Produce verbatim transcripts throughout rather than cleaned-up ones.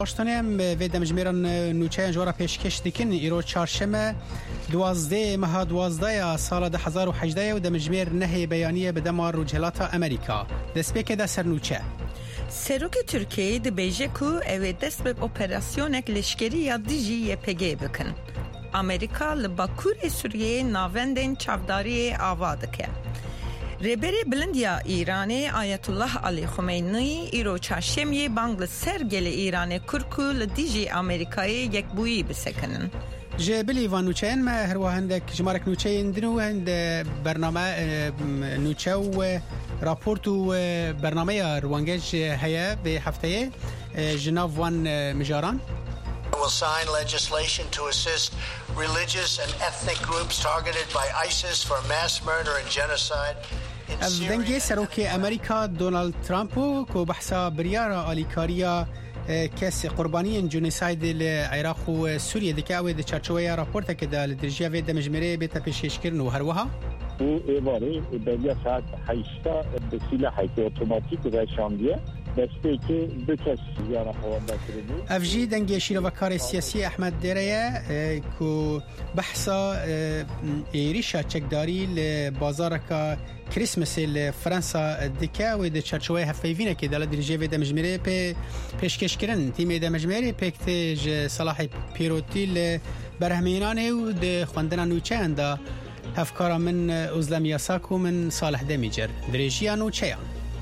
اشتنیم و دمجمیران نوچه جوارا پیشکش دکن ایرو چهارشنبه دوازده ماه دوازده سال ده هزار و هجده و دمجمیر نهی بیانیه به دمار رجالات امریکا دسپیک ده سر نوچه سروک ترکیه ده بیجه کو اوه دست به اپراسیونک لشکری یا دیجی یه پگه بکن. امریکا لباکور سوریه ناوندن چافداری آواده که. رهبری بلندیا ایرانی آیت الله علی خمینی ایرو چهارشنبه بانگل سرگل ایران کرکو لدیجی امریکایی یک بویی بسکنن. جبلی و نوچین ما هر وهندک جمارک نوچین دنو هند برنامه نوچه و راپورت و برنامه روانگج هیا به هفته جناب وان مجاران. will sign legislation to assist religious and ethnic groups targeted by ISIS for mass murder and genocide. دنگی سروک امریکا دونالد ترامپ کو بحثا بریارا آلیکاریا کس قربانی جنوساید العراق و سوریه دکه او د چارچوبه راپورت که د درجه و د مجمره به تپیش کردن و هر وها او ایواره به ساعت هشت به سلاح اتوماتیک رشاندیه دسته که دو کس یارا خوانده کردن افجی دنگی شیرو کار سیاسی احمد دیره کو بحثا ایریشا چکداری لبازار که کریسمس فرانسا دکه و د چارچوبه هفیوینه که د درجه و د مجمره به پیشکش کردن تیم د مجمره پکتج صلاح پیروتی ل برهمینانه و د خواندن نوچه انده هفکارا من ازلم یاساکو من صالح دمیجر درجه نوچه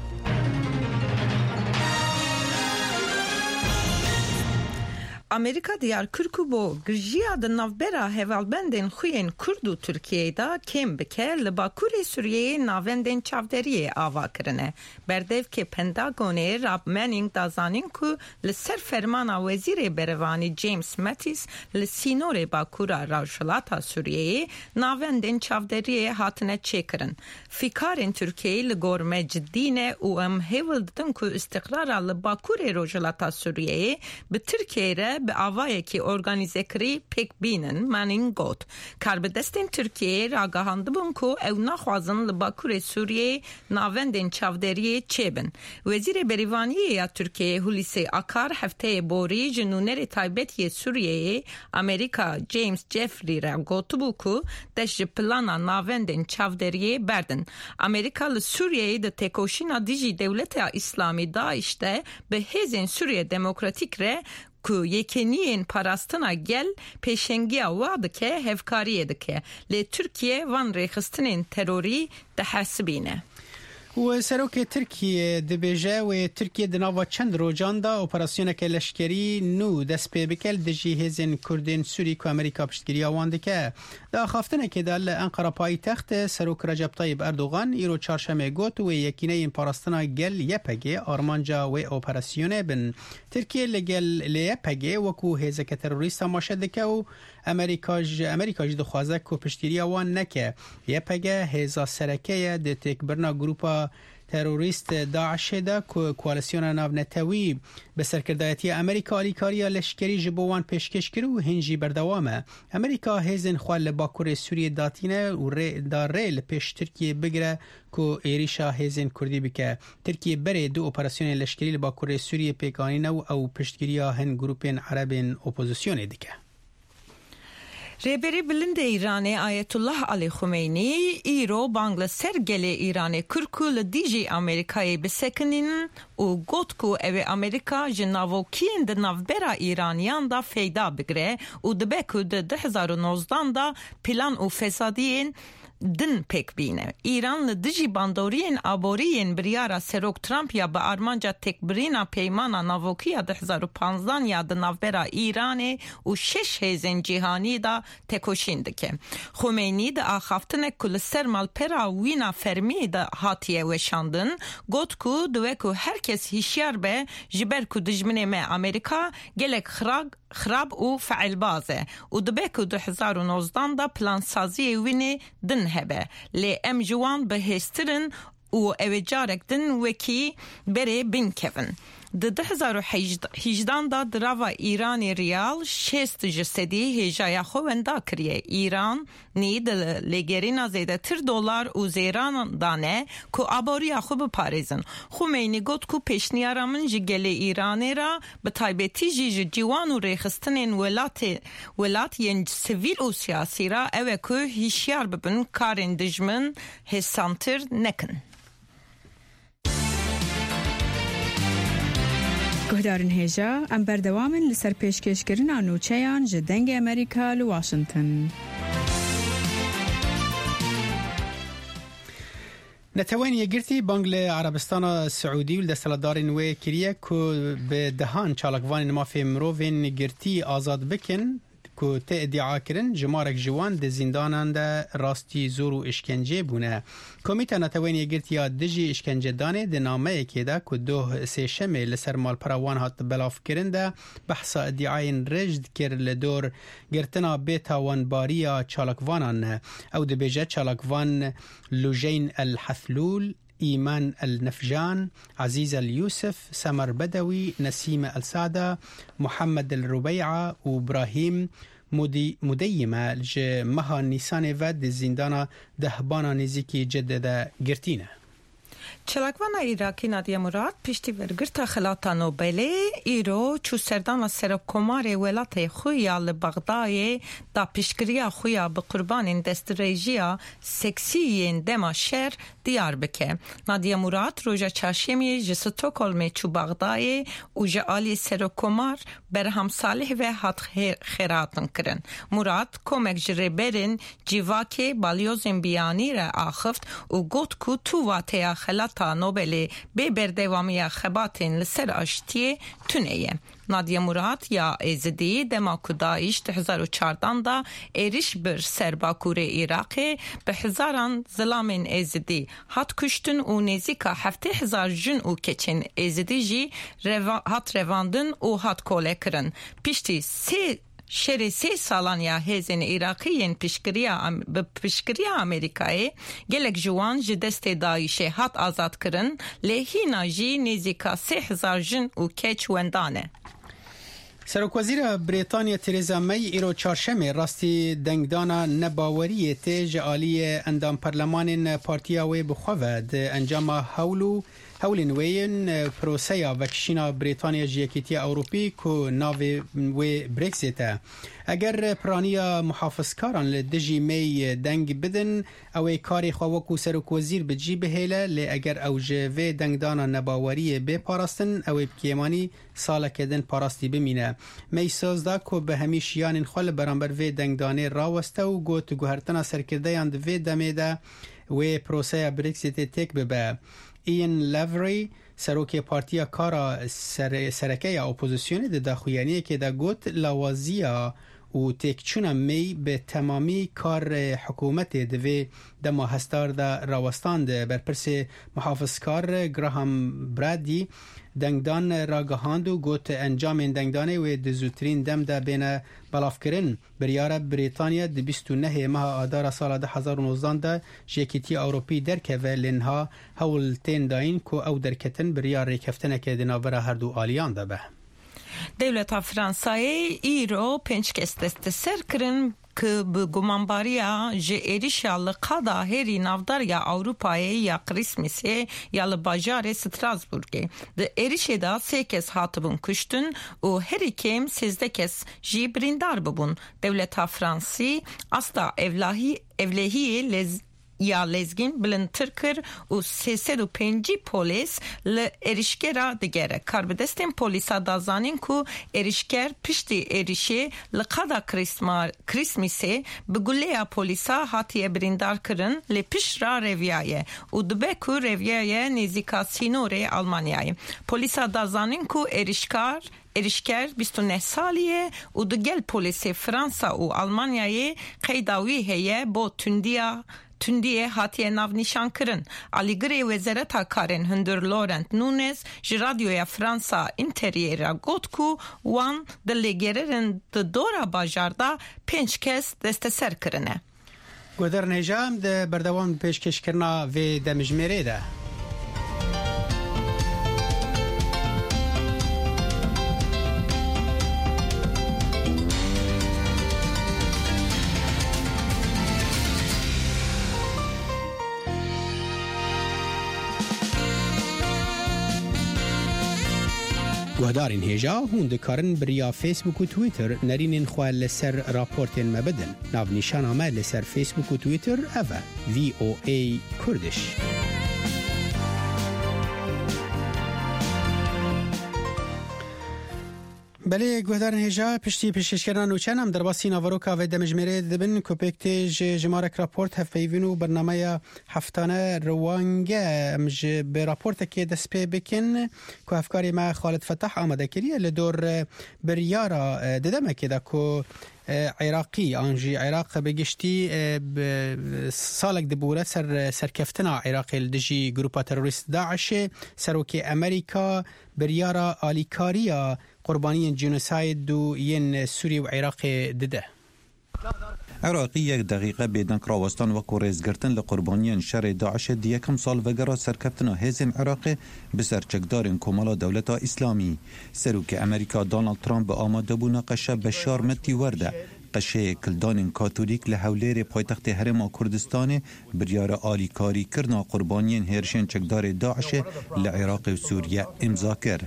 امریکا دیار کرکو بو گرجیا د نوبرا هوالبندن خوین کردو ترکیه دا کم بکر لباکور سوریه ناوندن چافدری آوا کرنه بردیو که پنداگونه راب منینگ دازانین کو لسر فرمانا وزیر بروانی جیمز ماتیس لسینور باکورا راوشلاتا سوریه ناوندن چافدری هاتنه چکرن فکارن ترکیه لگورمه جدینه و ام هولدن کو استقرار لباکور راوشلاتا سوریه به ترکیه به آوایی که ارگانیزه کری پک بینن منین گوت کار به دستین ترکیه را گهانده بون که او نخوازن لباکور سوریه ناوندن چافدری چه بن وزیر بریوانی یا ترکیه هولیسی آکار هفته بوری جنونر تایبتی سوریه امریکا جیمز جفری را گوتو بو که دش پلانا ناوندن چافدری بردن امریکا لسوریه ده تکوشینا دیجی دولت اسلامی داشته به هزین سوریه دموکراتیک ره که یکنین پاراستنا گل پیشنگی واده که هفکاریه ده که لی ترکیه وان ریخستنین تروری ده حسبینه و سروک ترکیه دبیجه و ترکیه دناوا چند روزان دا اپراسیون که لشکری نو دست پی بکل دجی هزین کردین سوری که امریکا پشتگیری آوانده که دا خافتنه که دل انقره پای تخت سروک رجب طیب اردوغان ایرو چارشمه گوت و یکینه این پاراستنا گل یپگه آرمانجا و اپراسیونه بن ترکیه لگل لیپگه وکو هزک تروریست ماشده که و امریکاج امریکاج دخوازه که پشتگیری آوان نکه یپگه هزا سرکه ده تکبرنا گروپا تروریست داعش ده که کوالسیون ناونتوی به سرکردایتی امریکا آلیکاریا لشکری جبوان پیشکش کرو هنجی بردوامه امریکا هزین خوال لباکور سوریه داتینه و دار ریل پیش ترکیه بگره که ایریشا هزین کردی بکه ترکیه بره دو اپراسیون لشکری لباکور سوریه پیکانینه او پشتگیریا هن گروپین عربین اپوزیسیون دیگه رهبری بلند ایرانی آیت الله علی خمینی ایرو بانگل سرگل ایرانی کرکول دیجی امریکایی بسکنین و گوت کو او امریکا جناوکین د نوبرا ایرانیان دا فیدا بگره و دبکو د ده هزار و نوزده دا پلان و فسادین دن پک بینه ایران لدجی باندورین آبورین بریارا سروک ترامپ یا با آرمانجا تکبرینا پیمانا ناوکیا ده هزار و پانزده یا ده نوبرا ایرانه و شش هزین جیهانی دا تکوشینده که خمینی دا آخافتنه کل سرمال پرا وینا فرمی دا هاتیه وشاندن گوت کو دوه کو هر کس هیشیار به جبر کو دجمنه ما امریکا گلک خراگ خراب و فعل بازه و دبکو ده هزار و نوزده دا پلان سازی وینه دن هبه لی ام جوان به هسترن و او جارک دن وکی بره بین کفن د ده هزار و هجده دا دراوا ایران ریال شست جسدی هجایا خو وندا کریه ایران نی د لګرینا زیاده تر دلار او زیران دانه کو ابوریا خو بپاريزن خمینی گفت کو پیشنیارامن جگل ایران را به تایبتی جی جوان و ریخستن ولات ولات ین سیویل او سیاسی را اوه کو هیشیار ببن کارن دجمن هسانتر نکن. گهدارن هجا ام بردوامن لسر پیشکشکرین نوچهان جدنگ امریکا لواشنطن. نتوان یگرتی بانگل عربستان سعودی و دستلدارین و کریه که به دهان چالکوان نمافی مروفین گرتی آزاد بکن که ته ادعا کرن جمارک جوان ده زندانان ده راستی زور و اشکنجه بونه. کمیته نتوان یگرتی یا دجی اشکنجه دانه ده نامه که ده که دو سه شمه لسر مال پروان هات بلاف کرن ده بحثا ادعاین رجد کر لدور گرتنا بیتاوان باریا چالکوانان او ده بیجه چالکوان لوجین الحثلول إيمان النفجان عزيز اليوسف سمر بدوي نسيم السادة محمد الربيعة وإبراهيم مدي مديمة مها نيسان ود زندان دهبانا نزيكي جدد گرتينه. چلاکوان ایراکی نادیا مراد پیشتی ورگرتا خلاتا نوبله ایرو چو سردان سرکومار ولات خویا لبغدای دا پیشگریا خویا به قربان دستریجیا سکسیین دما شهر دیار بکه. نادیا مراد روژا چاشمی جستوکولم چو بغدای و جعالی سرکومار برهم صالح و حد خیراتن کرن. مراد کمک جربرن جیواکی بالیوزن بیانی را آخفت و گوت کو تو واتیا خلاتا نوبل به بردوامی خباتین لسر اشتیه تونیه. نادیا مراد یا ازدی دماکو داعش ده هزار و چهارده دا ایریش بر سرباکور عراقی به هزاران ظلامین ازدی هات کشتن و نزیکا هفته هزار جن و کچن ازدی جی روا هات رواندن و هات کوله کرن. پیشتی سی شری سی سالان یا هزین عراقیین پیشگریا به پیشگریا امریکایی گلک جوان جدست داعش هات آزاد کرن لهینا جی نزیکا سه هزار جن و کچ وندانه. سرک وزیر بریتانیا تریزا می ایرو چهارشنبه راستی دنگدانا نباوری تیج عالی اندام پارلمان پارتیا و بخواد انجام هولو هولین وین پروسیا وکشینا بریتانیا جیکیتی اروپی کو ناوی و برکسیت اگر پرانیا محافظکاران لدجی می دنگ بدن او کاری خواوکو سرک وزیر بجی بهیله لی اگر اوجه و دنگدانا نباوری به پاراستن او بکیمانی ساله کدن پاراستی بمینه. می سازده که به همیشیان خال برانبر و دنگدانه راوسته و گوت گوهرتنا سرکرده یاند و دمیده و پروسه برکسیت تک ببه. این لوری سروک پارتیا کارا سر سرکه اپوزیسیون ده داخویانی که ده گوت لوازیا و تکچون می به تمامی کار حکومت دوی دما هستار ده راوستان ده برپرس محافظکار گراهام برادی دنگدان را گهاند و گوت انجام دنگدانه و دزوترین دم ده بین بلاف کرن بریار بریتانیا ده بیست و نه ماه آدار سال ده هزار و نوزده ده جیکیتی اروپی درکه و لنها هول تین داین که او درکتن بریار ریکفتنه که دنابرا هر دو آلیان ده به. دولت فرانسای ایرو پنج کس دست سر کرن که به گمانباریا جه ایریشا لقادا هری نافدار یا اوروپای یا کریسمسی یا لباجار ستراسبورگی. ده ایریشه دا سه کس هاتبون کشتن و هری کم سیزده کس جی بریندار ببون. دولت فرانسی استا evlahi evlehi lez یا لزگین بلندتر کر و سیصد و پنجی پولیس ل ایریشگرا دگره. کار بدستین پولیسا دازانین کو ایریشگر پشتی ایریشه لقادا کریسمیسه بگوله پولیسا هاتیه بریندار کرن ل پیش را رویایه و دبه کو رویایه نزیکا سینوره آلمانیایه. پولیسا دازانین کو ایریشکار ایریشگر بیست و نه سالیه و دگل پولیس فرانسا و آلمانیایه قیداوی هیه با تندیا تندیه هاتیه ناو نشان کرن. علیگری وزارت کارن هندر لورنت نونز جرادیویا فرانسا انتریرا گوت کو وان دلگررن د دورا باجاردا پنج کس دست سر کرنه. گودر نجام ده بردوام پیشکش کرنا و دمجمره ده. گهدارین هیجا هون دکارن بریا فیسبوک و تویتر نرینین خواه لسر راپورتین مبدن. ناو نشان آمد لسر فیسبوک و تویتر اوه وی او ای کردش. بله گهدارن هیجا پشتی پشتشکران نوچن هم در باسی ناوروکا و دمجمره دبن کوپکتیج جمارک راپورت هفیوینو برنامه هفتانه روانگه امج به راپورت که دست پی بکن که افکاری ما خالد فتح آمده کریه لدور بریارا ددمه که دا که عراقی آنجی عراق بگشتی سالک دبوره سر سرکفتنا عراقی لدجی گروپا تروریست داعش سروکی امریکا بریارا آلیکاریا قربانی جنوساید دو ین سوری و عراق دده. عراقی یک دقیقه بیدن کراوستان و کوریزگرتن لقربانیان شر داعش دیکم سال وگرا سرکفتنا هزم عراق بسر چکدارن کمالا دولتا اسلامی. سروک امریکا دونالد ترامپ آماده بونا قشه بشار متی ورده قشه کلدان کاتولیک لحولیر پایتخت هرم کردستان بریار آلی کاری کرنا قربانیان هرشن چکدار داعش لعراق و سوریه امضا کرد.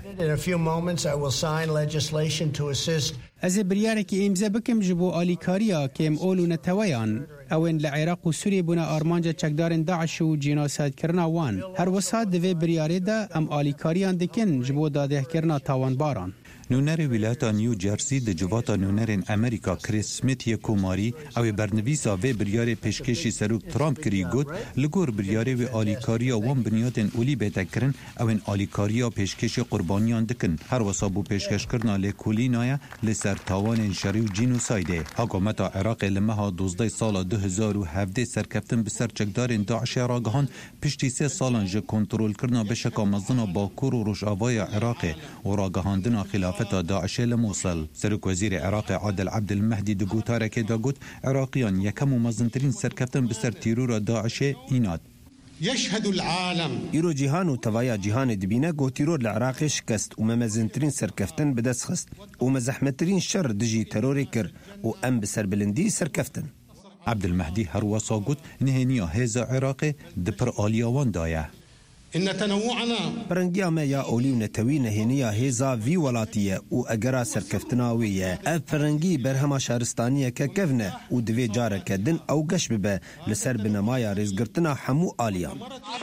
از بریاره که امضا بکم جبو آلی کاریا که ام اولو نتویان اوین لعراق و سوریه بونا آرمانجا چکدار داعش و جناساید کرنا وان. هر وسط دوی بریاره دا ام آلی کاریان دکن جبو داده کرنا تاوان باران. نونر ولایت نیو جرسی د جوات نونرن امریکا کریس سمیت یکوماری او برنویسا و بریار پیشکشی سروک ترامپ کری گوت لگور بریار و آلیکاریا وان بنیادن اولی بیتکرن او ان آلیکاریا پیشکش قربانیان دکن هر وصابو پیشکش کرنا لکولی نایا لسر تاوان شری و جینوسایده. حکومت عراق لمها دوزده سال دو هزار و هفده سرکفتن بسر چکدار داعش راگهان پشتی سه سالان جه کنترول کرنا بشکا مزدنا باکور و روشاوای عراق و راگهاندنا خلاف داعش لموصل. سرک وزیر عراق عادل عبد المهدی دگوتاره که داگوت عراقیان یکم و مزنترین سرکفتن بسر تیرور داعش ایناد. يشهد العالم يرو جهان و توايا جهان دبينه گو تيرور العراق شكست و ممزنترين سركفتن بدس خست و مزحمترين شر دجي تروري كر و ام بسر بلندي سركفتن. عبد المهدي هر واسا گوت نهنيا هزا عراق دپر آلياوان دايه. إن تنوعنا برنجيا ما يا أولي ونتوي نهنيا هيزا في ولاتية وأجرا سركفتناوية أفرنجي برهما شهرستانية ككفنة ودفي جارك دن أو قش ببا لسر بنمايا رزقرتنا حمو آليان.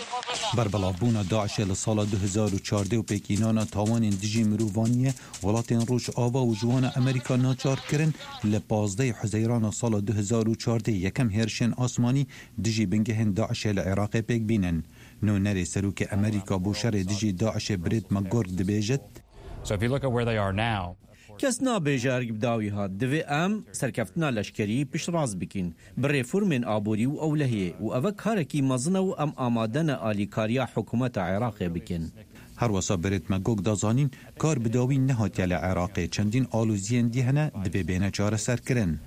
بربلابونا داعش لسال دو هزار و چارده و پیکینانا تاوان دجی مروفانیه ولاتین روش آوا و جوان امریکا ناچار کرن لپازده حزیران سال دو هزار و چارده یکم هرشن آسمانی دجی بنگهن داعش لعراق پیک بینن. نونر سروک امریکا بوشر دجی داعش برید مگورگ دبیجت. So if you look at where they are now, کس نابیجارگ بداوی ها دوی ام سرکفتنا لشکری پیش راز بکین بر فرمین آبوری و اولهیه و اوه کارکی مزنه و ام آمادن آلیکاریا حکومت عراق بکن. هر واسا برید مگوگ دازانین کار بداوی نهات یل عراق چندین آلوزین دیهنه دوی بینه چاره سر کرن.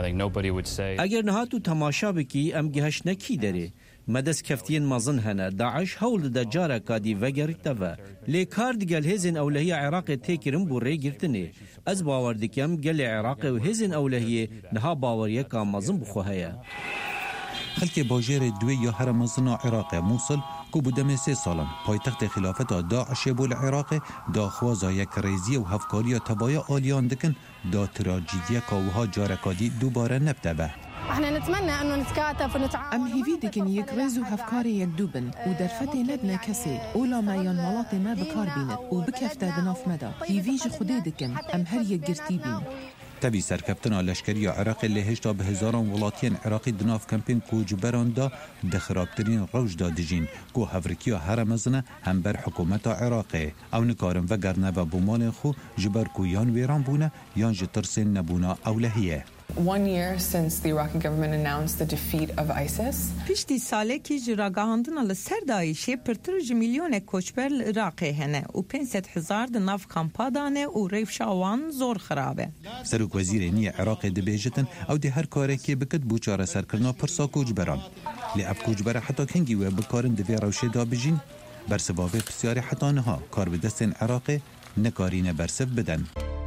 اگر نهاتو تماشا بکی ام گهش نکی داره مدس کفتین مزن هنه داعش حول دا جارا کادی وگرد دوا لی کار دیگل هزین اولهی عراق تیکرم بو ری گرتنه از باور دیکم گل عراق و هزین اولهی نها باوریه که مزن بخوهیه. خلک باجر دوی یا هر مزن عراق موصل کو بودم سه سالان پایتخت خلافت داعش بول عراق دا خوازا یک ریزی و هفکاری تبایا آلیان دکن دا تراجیدی کاوها جارکادی دوباره نبتبه. احنا نتمنى انه نتكاتف ونتعاون. ام هيفي دكن يكرزو هفكاري يكدوبن ودرفتي ندنا كسي اولا ما ين ملاطي ما بكار بينت وبكفتا دناف مدى هيفيج خدي دكن ام هر يقرتي بين. تبي سرکفتنا لشکری عراق اللي هشتا به هزاران ولاتین عراقی دناف کمپین کو جبران دا دخرابترین روش دا دجین کو هفرکیا هر مزنه هم بر حکومت عراقی او نکارن و گرنه و بومال خو جبر کو یان ویران بونه یان جترسین نبونا اولهیه. One year since the Iraqi government announced the defeat of ISIS. پشتی ساله کی جراگاهاندن لسر داعش پرترج میلیون کوچبر عراق هنه و پانصد هزار ناف کامپادانه و ریفشاوان زور خرابه. سروک وزیر نی عراق دبیجتن او دی هر کاری که بکد بوچاره سرکرنا پرسا کوچبران. لی اف کوچبر حتی کنگی و بکارن دوی روشه دا بجین برسبابه بسیاری حتی نها کار بدستن عراق نکارین برسب بدن.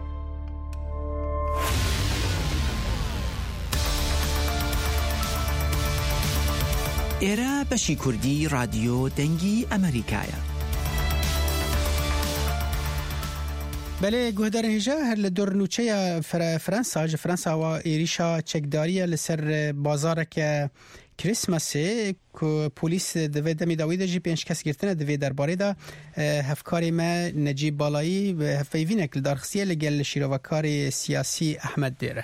ئێرە بەشی کوردی رادیۆ دەنگی ئەمریکایە. بله گهدار هجا هر لدور نوچه فرانسا ج فرانسا و ایریشا چکداریه لسر بازار که کریسمسه که پلیس دوی دمی داویده جی پنج کس گرتنه دوی درباره دا هفکاری ما نجیب بالایی و هفیوینک لدارخصیه لگل شیروکاری سیاسی احمد دیره.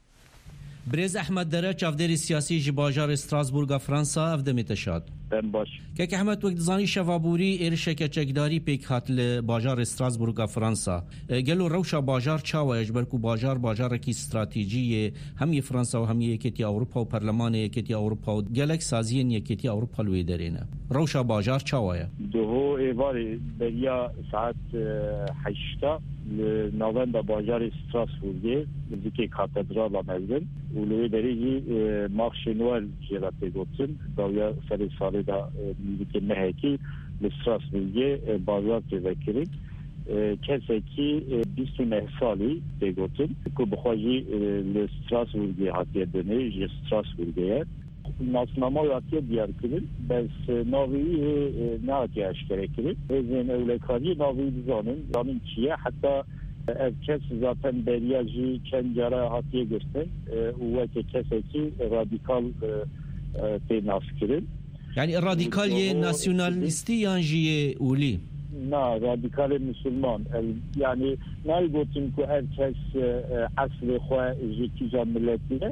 برز احمد دره چافدری سیاسی جی باجار استراسبورگ فرانسا افدمی تشاد. Ben baş. که احمد وقت زانی شوابوری ایرشک چکداری پیک هات ل باجار استراسبورگ فرانسا. گلو روشا باجار چاویش برکو باجار باجار کی استراتژی همی فرانسا و همی یکیتی اروپا و پارلمان یکیتی اروپا و گلک سازین یکیتی اروپا لوی درینه. روشا باجار چاویه. دو ایواری بریا ساعت هشتا نوان با باجار استراسبورگ زیکی کاتدرال آمدن. ولوی دریجی مارش نوال جراته گفتن. داویا سری سال da که مهکی لستراسبورگ بازار تذکرید کسی که بیست و نه سالی بگوتن که بخواهی لستراسبورگ حتیه دنه لستراسبورگه ناسنامه حتیه دیار کرد بس ناوی نه حتیه اشکره کرد ازن اولکاری ناوی بزانن زانن چیه حتی کس zaten بریاجی چند جاره حتیه گستن و که کسی که رادیکال تناس کرد يعني الراديكالية ناسيوناليستي أولي نا راديكال مسلمان يعني ما يقولون كو هركس عصر خوا جيكي جان ملتية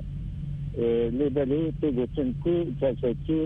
لبالي تقولون كو كسكي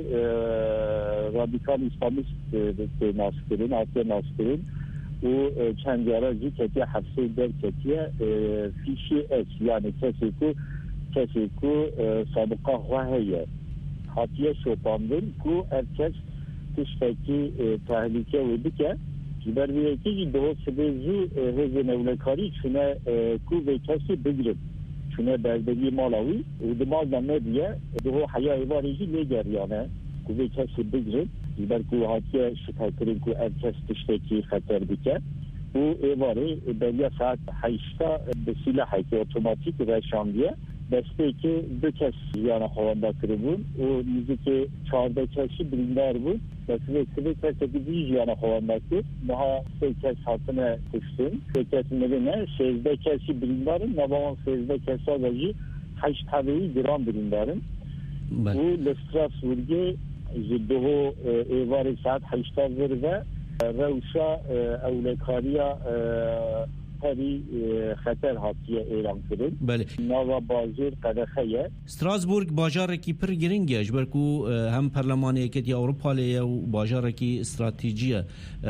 راديكال إسلاميست ناسكرين عطي ناسكرين و چند جارا جي كتيا حفصي در كتيا فيشي اس يعني كسكو كسكو سابقا خوا هي حتیه شوپاندن کو ارکس تشتکی تحلیکه و بکه جبر ویکی دو سبزی هزینه اولکاری چونه کو به کسی بگیرد چونه بردگی مالاوی و دماغ نمیدیه دو حیای واریجی لگریانه کو به کسی بگیرد جبر کو حتیه شکای کرین کو ارکس تشتکی خطر بکه و ایواری بلیا ساعت هشتا به سلاحی که اتوماتیک رشاندیه دسته که دو کس یعنی خوانده کرده بود و میزی که چهارده کسی بریندار بود دسته سه کسی دیگه یعنی خوانده کرد نها سه کس حتما کشتن سه کسی نبینه سیزده کسی بریندارن نباون سیزده کسی آگاهی هشت طبعی گرام بریندارن و لستراسبورگ جدوه ایوار ساعت هشتا ورده روشا اولکاریا هری خطر هاتیه ایران کرد. بله. نوا بازار قدخیه. استراسبورگ باجار کی پر گرینگه جبرکو هم پارلمانی که اروپا لیه و باجار کی استراتژیه.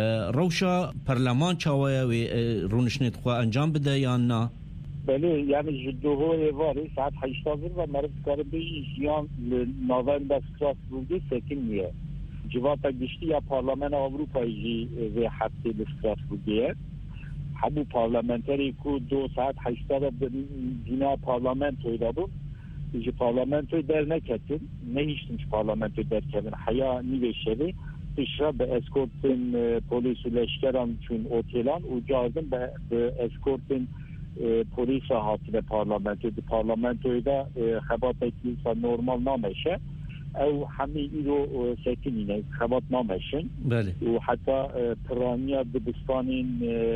روشا پارلمان چاویه و رونشنت خو انجام بده یا نه؟ بله یعنی جدوه ایواری ساعت هشتا و مرد کار بیش یان نوان استراسبورگ سکن میه. جواب گشتی یا پارلمان اروپایی و حتی استراسبورگیه. همون پارلمانتری که دو ساعت هشتاد دینا پارلمانتوی دادم دیگه پارلمانتوی در نکردن نهیشتنش پارلمانتوی در کردن حیا نیوشیده پیشرا به اسکورتن پلیس و لشکران چون اوتیلان و جاردن به اسکورتن پلیس هاتی به پارلمانتوی به پارلمانتوی دا خبات اکلیسا نورمال نامشه او همه ایرو سکنینه خبات نامشن بله و حتی پرانیا دبستانین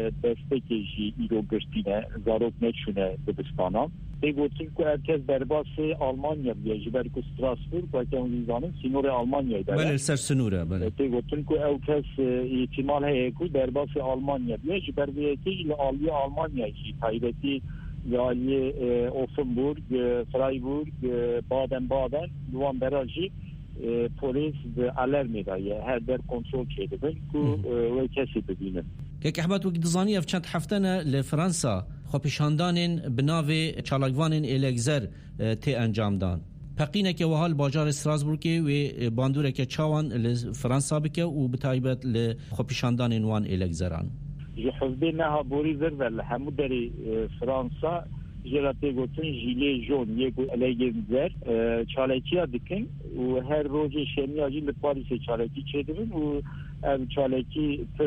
دستکیجی ایرو گشتینه زاروک نچونه دبستانا بگوتیم که ارکز برباس آلمانیا بیجی برکو استراسبورگ و که اونیزانه سینور آلمانیا داره بله سر سنوره بله بگوتیم که او کس احتمال هایی که برباس آلمانیا بیجی بربیه که ایل آلی آلمانیا جی تایبتی یالی اوفنبورگ، فرایبورگ، بادن بادن دوام براجی پلیس الارم میدایه هر در کنترل کرده بین که و کسی ببینن. که احمد وقت زانی اف چند هفته‌نه لفرانسا خواپیشاندانین بناوی چالاکوانین الگزر تی انجام دان. پقینه که وحال باجار استراسبورگ و باندوره که چاوان لفرانسا بکه و بتایبت لخواپیشاندانین وان الگزران. جحزبی نه بوری زرد همو داری فرانسا جراته گوتن جیلی جون یک علیه زر چالکیا دکن و هر روز شنی آجی لپاریس چالکی چیدن و چالکی پر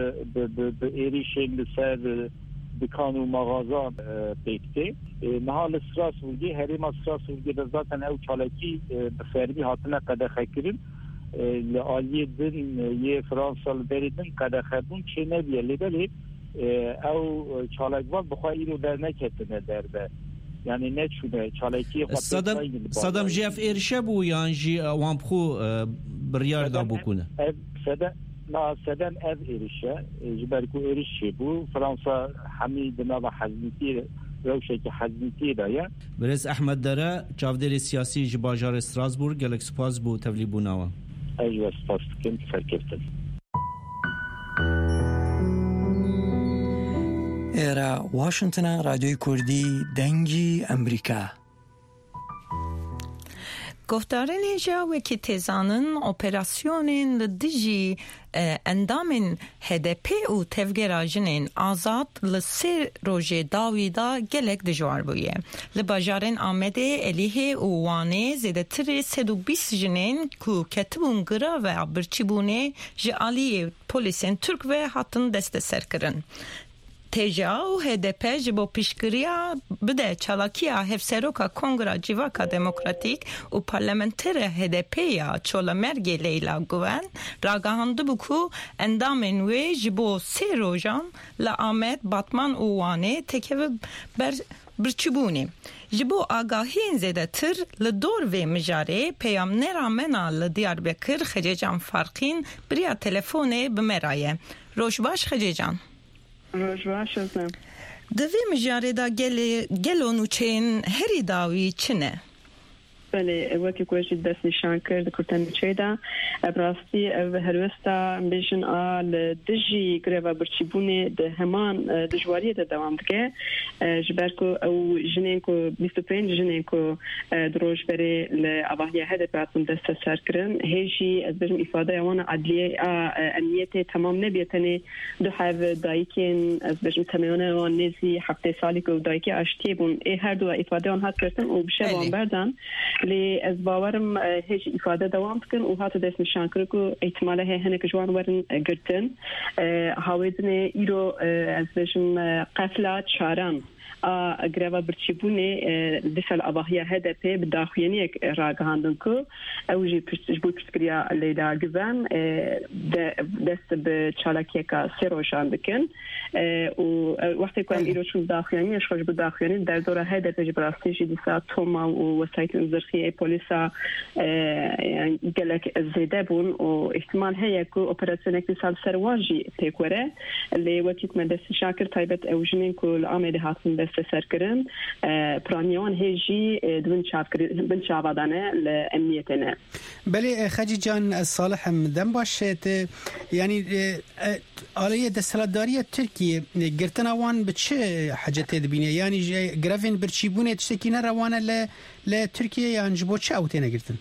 به ایریشن لسر دکان و مغازان بیکته محال استراسبورگی هریم استراسبورگی بزاتن او چالکی بفرمی هاتنه قده خکرین لآلیه دن یه فرانسا لبریدن قده خبون چه نبیه لبلی او چالکوان بخوای رو در نکتنه درده یعنی نچونه چالکی خود صدام صدام جف ارشه بو یان جی وان بخو بریار دا بکنه صدام لا صدام اف ارشه جبرکو ارشه بو فرانسا حمید نوا حزمیتی روشه که حزمیتی دایا برز احمد داره چاودر سیاسی جباجار استراسبورگ گلک سپاس بو تولی بوناوا ایوه سپاس کن سرکفتن ایرا واشنطن رادیوی کردی دنگی امریکا گفتارن هجا وکی تزانن اپراسیونین لدیجی اندامن هدپی و تفگراجنین آزاد لسر روژه داویدا گلک دجوار بویه. لباجارن آمده الیه و وانه زیده تر سد و بیس جنین که کتبون گرا و برچیبونه جعالی پولیسین ترک و حتن دست سر کرن. تجا و هدپ جبو پیشگیریا بده چالاکیا هفسروکا کنگرا جیواکا دموکراتیک و پارلمنتر هدپیا چولا مرگی لیلا گوان راگاهانده بکو اندامن وی جبو سی روژان لآمد باتمان اوانه تکیو بر برچبونی جبو آگاهین زیده تر لدور و مجاره پیام نرامنا لدیار بکر خجیجان فارقین بریا تلفونه بمرایه روش باش خجیجان روش هستم دوی مجاره دا گل گلونو چین هری داوی چنه؟ بله وقتی کوشید دست نشان کرد کردن چیدا براستی هروستا بیشن آل دژی گروا برچیبونه ده همان دجواری ده دوام دکه جبرکو او جنین کو بیست و پنج جنین کو دروش بره لعواهی هده بعدم دست سر کردن هیچی از برم ifade وانا عدلیه امنیت تمام نبیتنی دو حاو دایکین از برم تمیانه و نزی هفته سالی کو دایکی اشتی بون ای هر دو ifade آن هات کردن و بشه وان بردن لی از باورم هیچ ifade دوام کن و هات دست نشان کرد که احتماله هنک جوان ورن گرتن هاویدنه ایرو از برم قفله چارم اگروا برچیبونه دسال آواهی هدپی بداخلینی راگهاندن کو اوجی پشتجبو پشتگریا لیدا گذن دست به چالاکی که سروشان بکن و وقتی که ایرو چون داخلینی اشخاص بداخلینی در دوره هدپی جبراستیجی دسا توما و وسایت انزرخی پولیسا گلک زیده بون و احتمال هیا که اپراسیون اکتسال سرواجی پیکوره لی وقتی که من دست شاکر تایبت اوجنین که لآمده هاتن دست سرکرن پرانیان هجی دون چاپ دون چاپادانه لامنیتنا بله خجی جان صالح مدن باشه یعنی آلیه دستلداری ترکیه گرتن آوان به چه حاجت دبینه یعنی گرافین برچیبونه تشتکی نروانه ل ل ترکیه یا انجبو چه اوتی نگرتن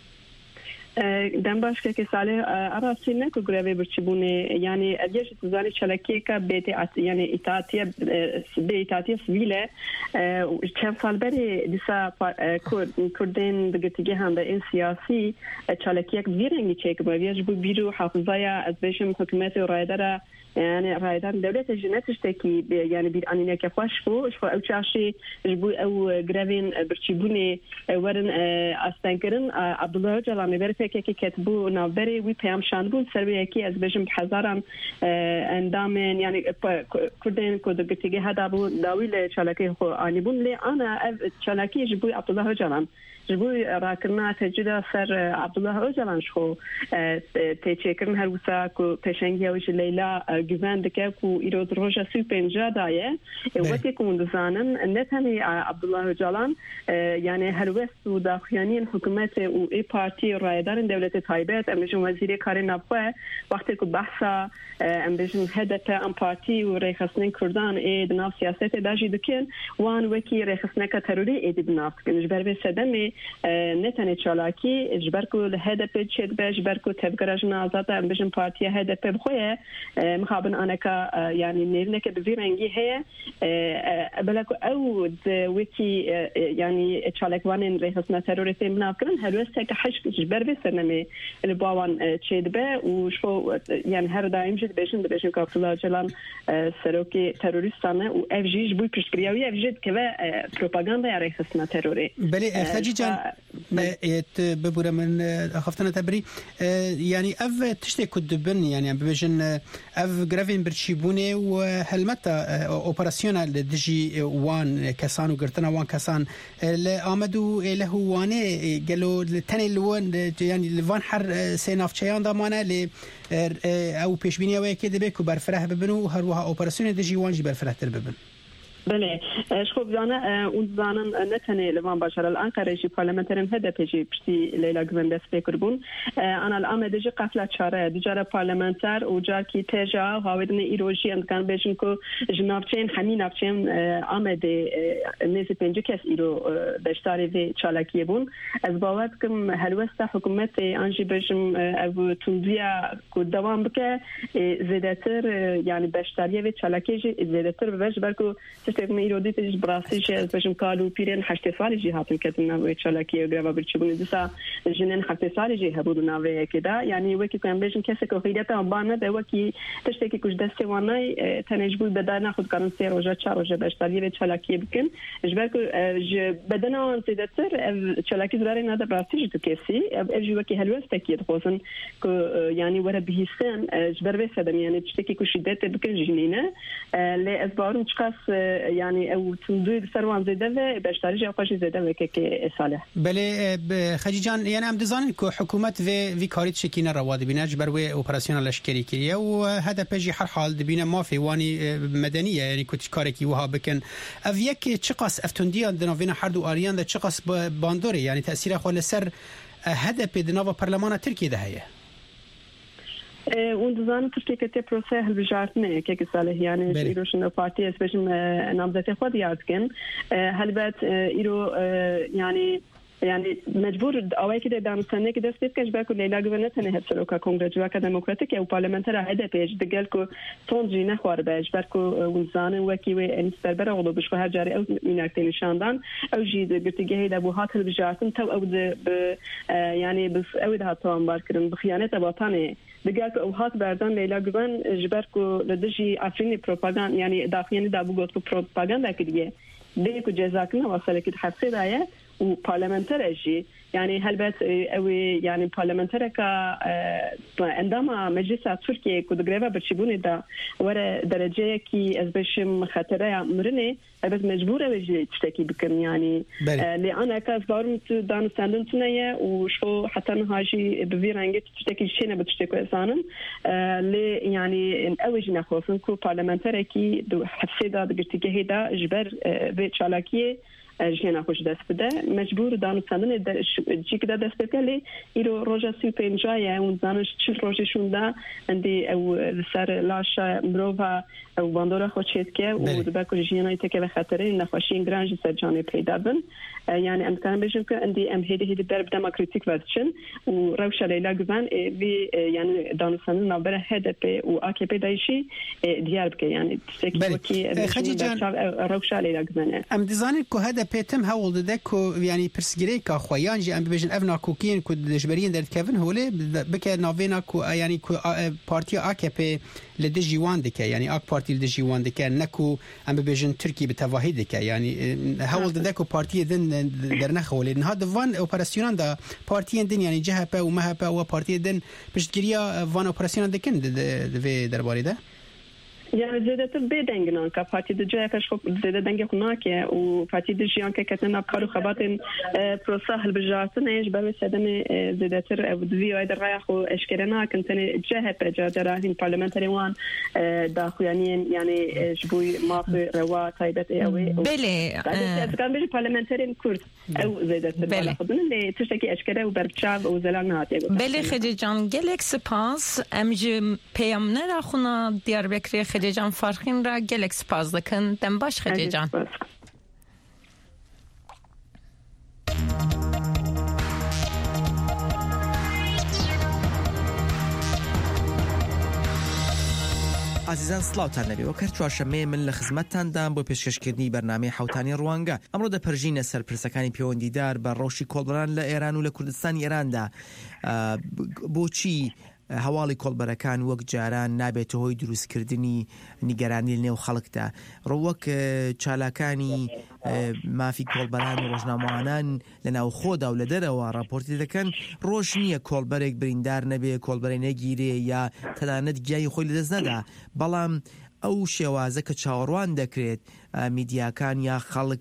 دم باش که ساله آراسی نه که گروه برچیبونه یعنی ادیش تزانی چلکی که بیت یعنی ایتاتیه به ایتاتیه سویله چند سال بری دیسا کردن بگتیگه هم به این سیاسی چلکی یک ویرنگی چه که باید جبو بیرو حافظای از بیشم حکومت رایدر يعني رايدان دولة الجنات تشتكي يعني بيرانينا كفاش فو شو او تشاشي جبو او غرافين برتشيبوني ورن استنكرن عبد الله جلاني برفك كي كتبو نابري وي بيام شاندبو سربي كي از بجم بحزارم اندامن يعني كردن كود قتيجي هذا ابو داويل شلكي خو اني بون لي انا شلكي جبو عبد الله جلان جبوی راکرنا تجدا سر عبدالله اوجلان شو تیچکرن هر وسا کو پشنگی اوج لیلا گزند که کو ایرو دروجا سوپنجا دایه وقتی کون دزانن نتنی عبدالله اوجلان یعنی هر وست و داخلین حکومت و ای پارتی رایدارن دولت تایبت امروز وزیر کار نبوه وقتی کو بحثا امروز هدف ام پارتی و رخصنن کردان ای دناف سیاست داجی دکن وان وکی رخصنک تروری ای دناف کنش بر به صدمه نتنی چالاکی اجبار کو هدف چید به اجبار کو تفکرش نازات ام بجن پارتی هدف بخواه مخابن آنها که یعنی نیرنه که بزرگی هست بلکه اود وکی یعنی چالکوان رخصنه تروریستی منافقن هلوسته که حش اجبار به سرنمی الباوان چید به و شو یعنی هر دایم جد بجن بجن کافلا جلان سروکی تروریستانه و افجیج بوی پشتگیری افجید که پروپاگاندا رخصنه تروری. بله خجی جان ببوره من خفتنا تبری يعني اف تشتي كدبن يعني بجن اف گرافین برچیبونه و هلمتا اپراسیون دجی وان کسان و گرتنا وان کسان لآمدو له وانه گلو تنی لون یعنی لوان هر سینافچیان دامانه ل او پیشبینی او که دبی کو برفره ببنو هر وها اپراسیون دجی وان جی برفره تر ببن. بله شخوب زانه اون زانن نتنه لوان باشر الان قرشی پارلمانترین هده پیجی پشتی لیلا گوین دست فکر بون انا الان دجی قفله چاره دجار پارلمانتر و جار کی تجا هاودن ایروجی اندکان بیشن کو جنابچین همین نابچین آمده نیز پنج کس ایرو دشتاری و چالکیه بون از باور کم هلوست حکومت آنجی بیشم او تنزیا کو دوام بکه زیادتر یعنی دشتاریه و چالکیه زیادتر بهش برکو تقریبا ایرادی تیج براسیش از بچم کالو پیرن هشت سالی جی هاتن کتن نوی چالاکی و گربا برچبونی دوسا جنن هفت سالی جی هبود نوی کدا یعنی وکی کم بچم کسی که خیلیت آبان ده وکی تشتی که کش دستی وانای تنجبود بدن نخود کارن سه روزه چهار روزه داشتاری و چالاکی بکن جبر که بدن آن زیادتر چالاکی زراری نده براسیش تو کسی افجی وکی هلوست تکید خوزن که یعنی وره بهیستن جبر وسدم یعنی تشتی که کشی دت بکن جنینه لی از بارون چقاس يعني او تنزيد سروان زيده و باشتاري جا قاش زيده و که صالح بله خجیجان یعنی ام دزان که حکومت و وی کاریت شکینه رواد بینج بر و اپراسیون لشکری کریه و هدا پجی هر حال دبینه ما فی وانی مدنیه یعنی کت کاری کی وها بکن اف یک چقاس افتوندیا دناوینا هر دو آریان ده چقاس باندوره یعنی تاثیر خو لسر هدا پدناوا پارلمان ترکیه ده هه اون دزان ترکی که پروسه هل بجارتنه که کساله یعنی ایروشن پارتی اسپشم نامزد خود یاد کن هل بات ایرو یعنی يعني مجبور اوای که دانستنه که دست کش با کل لیلا گونه تنه هسلو کا کنگره و کا دموکراتیک او پارلمانتر هدا پیج دگل کو تونجی نه خوار باج بر کو وزان وکی و انستر بر اولو بش هر جاری او میناکت نشاندان او جی گرتگه هدا بو هات بجاتن تو او يعني بس او ده توان بار کردن بخیانت وطنه دگل کو او هات بردان لیلا گون جبر کو لدجی افرین پروپاگاند يعني داخلين دابو گوت پروپاگاندا کدیه ده کو جزا کنه وصله که حبسه دایه و پارلمانترجي يعني هلبت او يعني بارلمانتركا عندما مجلس تركيا كود غريفا برشبوني دا ورا درجه كي از بشم خطره مرنه بس مجبوره بجي تشتكي بكم يعني اللي انا كاسبارم دان ستاندنتنيه وشو حتى نهاجي بفيرانجي تشتكي شينا بتشتكي اسانن اللي يعني اوج نخوفن كو بارلمانتركي دو حفيدا دغتيكي هدا جبر بيتشالاكي جينا خوش دست بده مجبور دانستن جی که دست بده لی ایرو روزا سوپین جایه اون دانش چه روزی شونده اندی او سر لاش مروفا او باندورا خوشید که و دبا که جینا ایتکه به خطره نخوشین گرانج سر جانی پیدا بن يعني أنا كان بيجون كأندي أم هيدي هيدي درب ديمقراطيك وادشن وروشة ليلا جبان في يعني دانسان نابرة هذا بي وآكي بي دايشي ديار بكي يعني تسكي خديجة روشة ليلا جبان أم ديزاين كو هذا بيتم هول ده كو يعني برسجري كخويان جي أم بيجون أفنا كوكين كو دجبرين در كيفن هولي بكي نافينا كو يعني كو بارتي آكي بي لدجي وان دكا يعني آك بارتي لدجي وان دكا نكو أم بيجون تركي بتواهي دكا يعني هول ده كو بارتي ذن در نخوله هذا وان اوپراسیون دا پارتی دن یعنی جهپه و مهپه و پارتی دن پشتگیریا وان اوپراسیون دکن د درباره ده يعني زادت بدنجنا كفاتي دجاج كشخب زادت دنج هناك وفاتي دجيان ككتنا بكارو خباتن بروسه البجاتن ايش بس سدم زادت ودفي ايد الرايح واشكرنا كنت جهه بجادرين بارلمانتري وان داخو يعني يعني جبوي ما في روا تايبت اوي بله كان بيجي بارلمانتري كورد او زادت بله خدنا اللي تشتكي اشكره وبرشاب وزلان هاتي بله خديجان گلکس پاس امج پیامنر خونا دیاربکر خدیجان فرخین را گلکس پاس دکن دم باش خدیجان عزیزان سلااوتان نبی وەکەر چوارشەممەیە من لە خزمەتتاندام بۆ پێشکەشکردنی بەرنامەی حوتانی ڕوانگە ئەمڕۆ دەپەرژینە سەرپرسەکانی پەیوەندیدار بە ڕۆژی کۆڵبەران لە ئێران و لە کوردستانی ئێراندا بۆچی هەواڵی کۆڵبەرەکان وەک جاران نابێتە هۆی دروستکردنی نیگەرانی نێو خەڵکدا ڕوەک چالاکانی مافی کۆڵبەران و ڕۆژنامەوانان لە ناو خۆدا و لە دەرەوە راپۆرتی دەکەن ڕۆژ نییە کۆڵبەرێک بریندار نەبێ کۆڵبەرێ نەگیرێ یا تەنانەت گیانی خۆی لەدەست نەدا بەڵام ئەو شێوازە کە چاوەڕوان دەکرێت میدیاکان یا خەڵک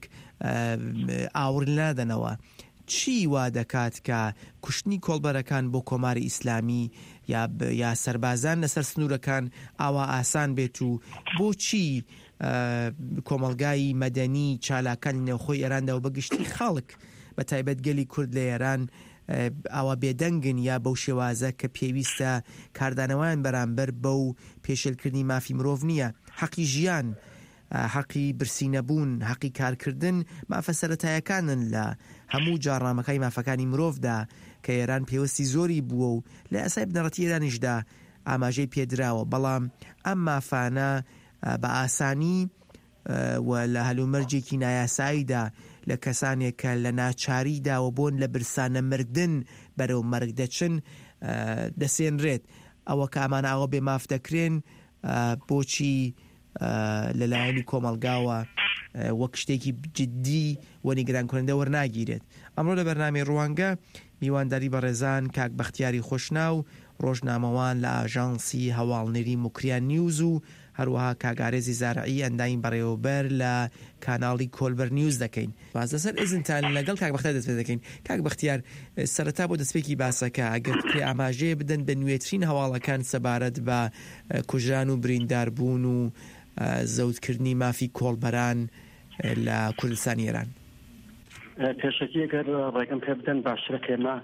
ئاور نادەنەوە چی وا دەکات کە کوشتنی کۆڵبەرەکان بۆ کۆماری ئیسلامی یا یا سەربازان لەسەر سنوورەکان ئاوا ئاسان بێت و بۆچی کۆمەڵگای مەدەنی چالاکانی نێوخۆی ئێراندا و بەگشتی خەڵک بە تایبەت گەلی کورد لە ئێران ئاوا بێدەنگن یا بەو شێوازە کە پێویستە کاردانەوەیان بەرامبەر بەو پێشێلکردنی مافی مرۆڤ نییە حەقی ژیان حەقی برسینەبوون حەقی کارکردن مافە سەرەتایەکانن لە هەموو جاڕامەکەی مافەکانی مرۆڤدا کە ئێران پێوەستی زۆری بووە و لە ئەسای بنەڕەتی ئێرانیشدا ئاماژەی پێدراوە بەڵام ئەم مافانە بە ئاسانی و لە هەلومەرجێکی نایاساییدا لە کەسانێک کە لە ناچاریداوە بۆن لە برسانە مردن بەرەو مەرگ دەچن دەسێنرێت ئەوە کە ئەمانە ئەوە بێ ماف دەکرێن بۆچی لەلایەنی کۆمەلگاوە وەک شتێکی جددی و نیگرانکۆنەندە وەرناگیرێت ئەمڕۆ لە بەرنامەی ڕوانگە میوانداری بەڕێزان کاک بەختیاری خۆشناو ڕۆژنامەوان لە ئاژانسی هەواڵنێری موکریان نیوز و هەروەها کاگارێزی زارعی ئەنداین بەڕێوەبەر لە کاناڵی کۆلبەر نیوز دەکەین باز لەسەر ئێزنتان لەگەڵ کاک بەختیار دەست پێ دەکەین کاک بەختیار سەرەتا بۆ دەستپێکی باسەکە ئەگەر پێ ئاماژەیە بدەن بە نوێترین هەواڵەکان سەبارەت بە کوژران و برینداربوون و زەوتکردنی مافی کۆڵبەران لە کوردستانی ئێران پێشەکی ئەگەر ڕێگەم پێ بدەن باشترە کێمە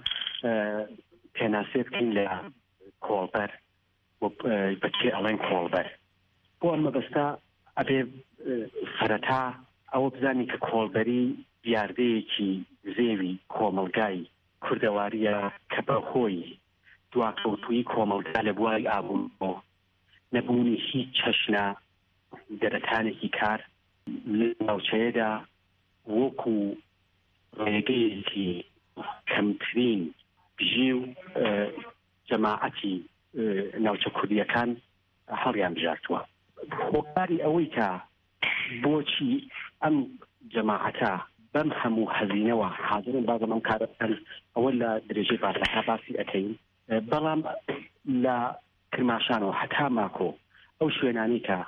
پێناسێ بکەین لە کۆڵبەر بەچێ ئەڵێن کۆڵبەر بۆ ئەم مەبەستا ئەبێ سەرەتا ئەوە بزانی کە کۆڵبەری دیاردەیەکی زێوی کۆمەلگای کوردەواریە کە بە خۆی دواکەوتووی کۆمەلگا لە بواری ئابوون بۆ نەبوونی هیچ چەشنە دەرەتانێکی کار لە ناوچەیەدا وەکو ڕێگەیەکی کەمترین بژی و جەماعەتی ناوچە کوردیەکان هەڵیان بژارتووە خۆکاری ئەوەی کە بۆچی ئەم جەماعەتە بەم هەموو هەزینەوە حاضرن بازم ئەم کارەکان ئەوە لە درێژەی بارەکە باسی ئەەکەین بەڵام لە کرماشانەوە هەتا ماکۆ ئەو شوێنانی کە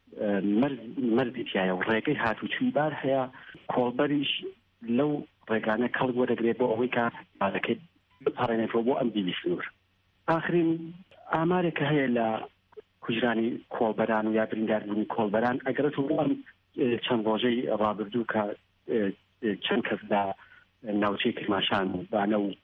مەردی تایە و ڕێگەی هاتوچووی بار هەیە کۆڵبەریش لەو ڕێگانە کەڵک وەرەگرێت بۆ ئەوەی کە بارەکەی بپارێنێتەوە بۆ ئەم بیبی سنوور ئاخرین ئامارێکە هەیە لە کوژرانی کۆڵبەران و یا برینداربوونی کۆڵبەران ئەگەرێت و ئەم چەند ڕۆژەی ڕابردوو کە چەند کەسدا ناوچەی کرماشان بانە و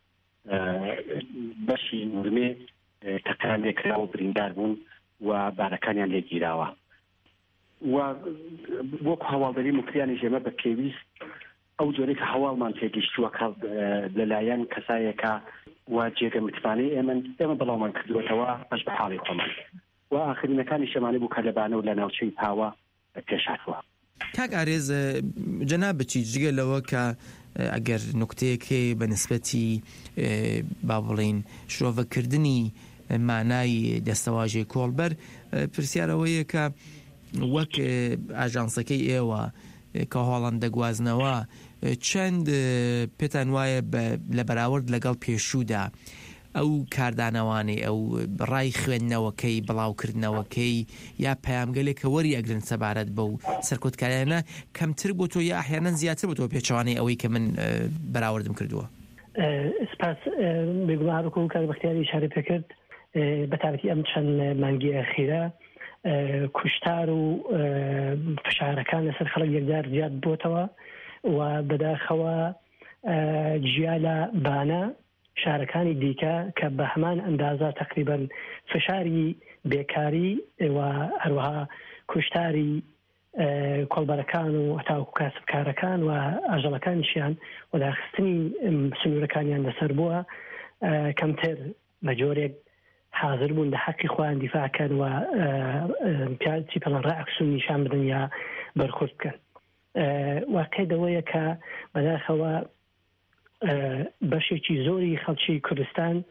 بەشی نورمێ تەقیان لێکراوە بریندار بوون و بارەکانیان لێگیراوە و وەکو هەواڵدەری موکریانی ژێمە بە پێویست ئەو جۆرەی کە هەواڵمان پێگەیشتووە لەلایەن کەسایەکە و جێگە متمانەی ئێمە ئێمە بەڵاومان کردوێتەوە بەش بە حاڵی خۆمان و ئاخرینەکانی شەمانەی بوو کە لەبانە و لە ناوچەی پاوە پێشاتوە کاک ئارێز جەناب بچی جگە لەوە کە ئەگەر نوکتەیەکێ بە نسبەتی با بڵین شرۆڤەکردنی مانای دەستەواژەی کۆڵبەر پرسیارەوەیە کە وەک ئاژانسەکەی ئێوە کە هۆڵەن دەگوازنەوە چەند پێتان وایە لە بەراورد لەگەڵ پێشوودا ئەو کاردانەوانەی ئەو ڕای خوێندنەوەکەی بڵاوکردنەوەکەی یا پەیامگەلێک کە وەری ئەگرن سەبارەت بە و سەرکۆتکاریانە کەمتر بۆ تۆ یا ئەحیانەن زیاتر بۆ تۆ پێچەوانەی ئەوەی کە من بەراوردم کردووە سپاس بێگومان بکۆم کار بەختیاری اشارە پێکرد بە تابەتی ئەم چەند مانگی ئەخیرە کوشتار و فشارەکان لەسەر خەڵک یەکجار زیاد بۆتەوە و بەداخەوە جیا لە بانە شارەکانی دیکە کە بە هەمان ئەندازە تقریباً فشاری بێکاری و هەروەها کوشتاری کۆڵبەرەکان و هەتاوکو کاسبکارەکان و ئاژەڵەکانیشیان و داخستنی سنوورەکانیان لەسەر بووە کەمتر بە جۆرێک حاضر بوون لە حەقی خۆیان دیفاعکەن و چی پێڵەن ڕائەکسون نیشان بدەن یا بەرخورد بکەن واقعیدەوەیە کە بەداخەوە بەشێکی زۆری خەڵکی کوردستان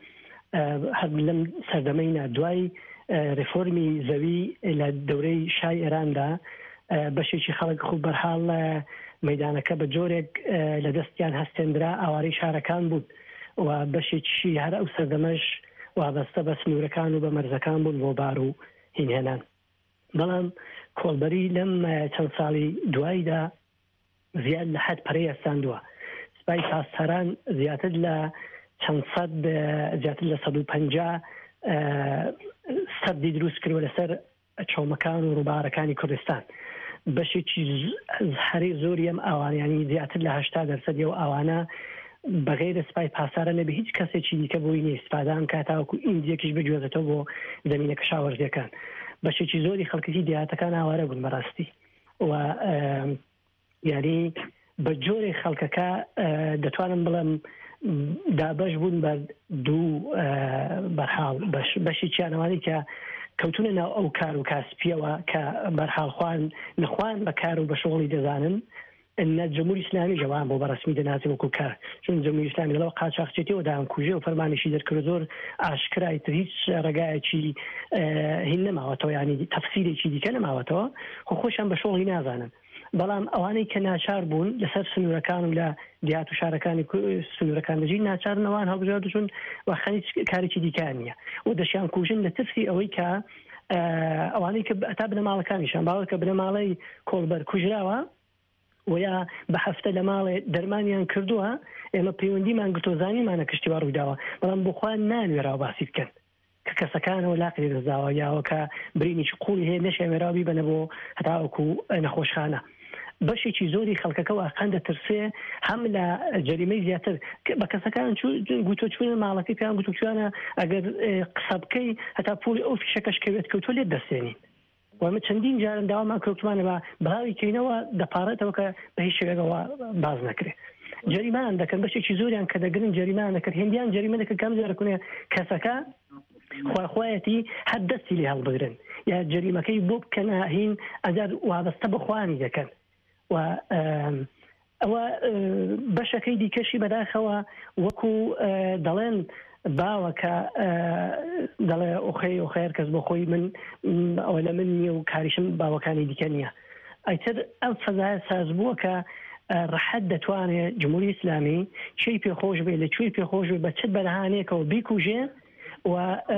هەر لەم سەردەمەینا دوای ڕێفۆرمی زەوی لە دەورەی شای ئێراندا بەشێکی خەڵک خوب بەرحاڵ مەیدانەکە بە جۆرێک لە دەستیان هەستێنرا ئاوارەی شارەکان بوون و بەشێکی هەر ئەو سەردەمەش وابەستە بە سنوورەکان و بە مەرزەکان بوون بۆ بار و هینهێنان. بەڵام کۆڵبەری لەم چەند ساڵی دواییدا زیاد لە حەد پەرەی ئەستاندووە. سوپای پاسداران زیاتر لە چەند سەد زیاتر لە سەد و پەنجا سەردی دروست کردوە لەسەر چۆمەکان و ڕووبارەکانی کوردستان. بەشێکی هەرەی زۆری ئەم ئاوانیانی زیاتر لە هەشتا دەرسەدی و ئاوانە بەغێرە سوپای پاسدارە نەبێ هیچ کەسێکی دیکە بۆی نیست ئیسپادان کە تاوەکو ئیندیەکیش بجوێزێتەوە بۆ زەمینە کشاوەرزیەکان. بەشێکی زۆری خەڵکەی دیاتەکان ئاوارە بوون بەڕاستی و یعنی بە جۆرێک خەڵکەکە دەتوانم بڵێم دابەش بوون بە دوو بەرحاڵ بەشی چیانەوانی کە کەوتونە ناو ئەو کار و کاسپیەوە کە بەرحاڵخواان نەخواان بە کار و بە شغڵی دەزانن نە جمهوری ئیسلامی جوان بۆ بەڕسمی دەناسی وەکو کار چون جمهوری ئیسلامی لەوە قاچاقچێتیەوە دایان کوژێ و فەرمانیشی دەرکرد زۆر ئاشکرای تر هیچ ڕێگایەکی هین نەماوەتەوە ینی تەفسیرێکی دیکە نەماوەتەوە خۆ خۆشیان بە شغڵی نازانن. بەڵام ئەوانەی کە ناچار بوون لەسەر سنوورەکان و لە دیات و شارەکانی سنوورەکان دەژین ناچارنەوان هەڵبژار دەچون وەخەنی کارێکی دیکار نییە و دەشیان کوژن لە ترسی ئەوەی کە ئەوانەی کە ئەتا بنەماڵەکانیشان باوە کە بنەماڵەی کۆڵبەر کوژراوە ویا بە هەفتە لە ماڵێ دەرمانیان کردووە ئێمە پەیوەندیمان گرتۆزانیمانە کشتیوا ڕوویداوە بەڵام بخوان نانوێراوە باسی بکەن کە کەسەکانەوە لاقی دەستداوە یاوە کە برینیی قوڵی هەیە نەشێوێراوی بنە بۆ هەتاوەکو نەخۆشخانە. بەشێکی زۆری خەڵکەکە واقعان دەترسێ هەم لە جەریمەی زیاتر بە کەسەکان گوتۆ چوونە ماڵەکەی پێیان گوتو چوانە ئەگەر قسە بکەی هەتا پوڵی ئەو فیشەکەشکەوێت کەوتۆ لێت دەستێنین ومە چەندین جارن داوامان کەوتمانە بە بەهاوی کەینەوە دەپارێتەوە کە بە هیچ شێوەیەکەوە باز نەکرێت. جەریمان دەکەن بەشێکی زۆریان کە دەگرن جەریمان دەکرد هێندیان جەریمە دەکرد کەم جارەکونێ کەسەکە خواخوایەتی هەر دەستی لێ هەڵبگرن یا جەریمەکەی بۆ بکەنە هین ئەجار وابەستە بەخوانی دەکەن و ئەوە بەشەکەی دیکەشی بەداخەوە وەکو دەڵێن باوەکە دەڵێ ئۆخەی ئۆخەیەر کەس بۆ خۆی من ئەوە لە من نییە و کاریشم باوەکانی دیکە نییە. ئەیتر ئەم فەزایە ساز بووە کە ڕەحەت دەتوانێت جمهوری ئیسلامی چی پێخۆش بێ لەکوێ پێخۆش بێ بە چت بەرهانەیەکەوە بیکوژێ و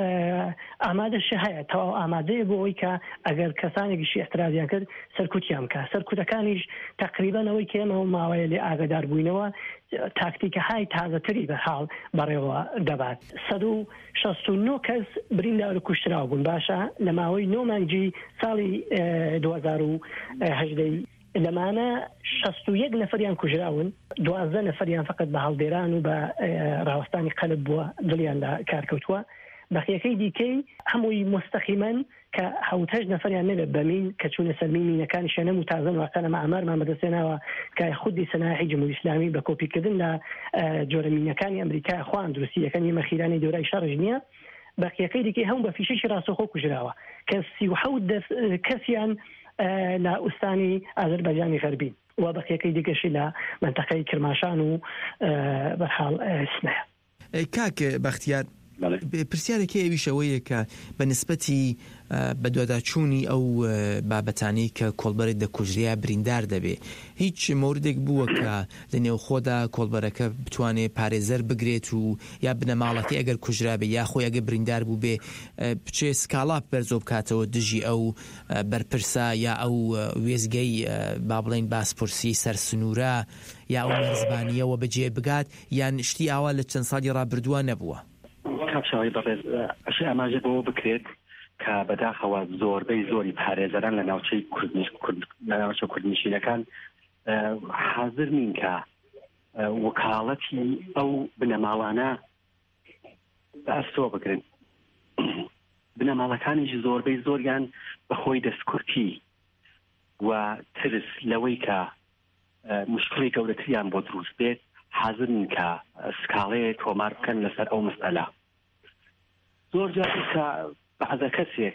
ئامادەش هەیە تەواو ئامادەیە بۆ ئەوەی کە ئەگەر کەسانێکیشی احترازیان کرد سەرکوتیان کە سەرکوتەکانیش تقریبا ئەوەی کە ئێمە ماوەیە لێ ئاگادار بووینەوە تاکتیکە های تازەتری بەحاڵ بەڕێوە دەبات. سەد و شەست و نۆ کەس بریندار و کوشتراو بوون باشە لە ماوەی نۆ مانگی ساڵی دوو هەزار و هەژدە لەمانە شەست و یەک نەفەریان کوژراون دوازدە نەفەریان فقط بە هەڵدێران و بە ڕاوەستانی قەلب بووە دڵیان لە کارکەوتووە. بەقیەکەی دیکەی هەمووی مستەقیمەن کە حوتەش نەفەریان نەبێت بەمین کە چوونە سەرمی مینەکانی شەنەم و تازن واقعەمە ئامارمان بەدەستێناوە کە خودی سەناحی جمهوری ئیسلامی بە کۆپیکردن لە جۆرە مینەکانی ئەمریکا خوان دروستی یەکەن یەمە خیرانی دۆرای شەڕژ نییە. بەقیەکەی دیکەی هەموو بە فیشەی ڕاستەخۆ کوژراوە کە سی و حەوت کەسیان لە ئوستانی ئازەربایجانی غەربی و بەقیەکەی دیکەشی لە منتەقەی کرماشان و بەرحاڵ سنەیە. کاک بەختیار پرسیارێکی ئەویشەوەیە کە بە نسبەتی بە دوواداچوونی ئەو بابەتانی کە کۆڵبەرێک دەکوژریا بریندار دەبێ هیچ موردێک بووە کە لە نێوخۆدا کۆڵبەرەکە بتوانێت پارێزەر بگرێت و یا بنەماڵەکەی ئەگەر کوژرا بێ یا خۆی ئەگە بریندار بوو بێ بچێ سکاڵا بەرزۆ بکاتەوە دژی ئەو بەرپرسا یا ئەو وێزگەی با بڵێن باسپۆرسی سەرسنوورە یا ئەو مەرزبانیەوە بەجێ بگات یان شتی ئاوا لە چەند ساڵی ڕابردووە نەبووە. کاپشاوی بەڕێز ئەشی ئاماژە بەوە بکرێت کە بەداخەوە زۆربەی زۆری پارێزەران لە ناوچەی لە ناوچە کوردنشینەکان حاضر نین کە وکاڵەتی ئەو بنەماڵانە بەئەستەوە بگرن. بنەماڵەکانیش زۆربەی زۆریان بەخۆی دەستکورتی و ترس لەوەی کە مشکڵی گەورەتریان بۆ دروست بێت حاضر نین کە سکاڵەیە تۆمار بکەن لەسەر ئەو مەسئەلە. زۆر جار کە بەعزە کەسێک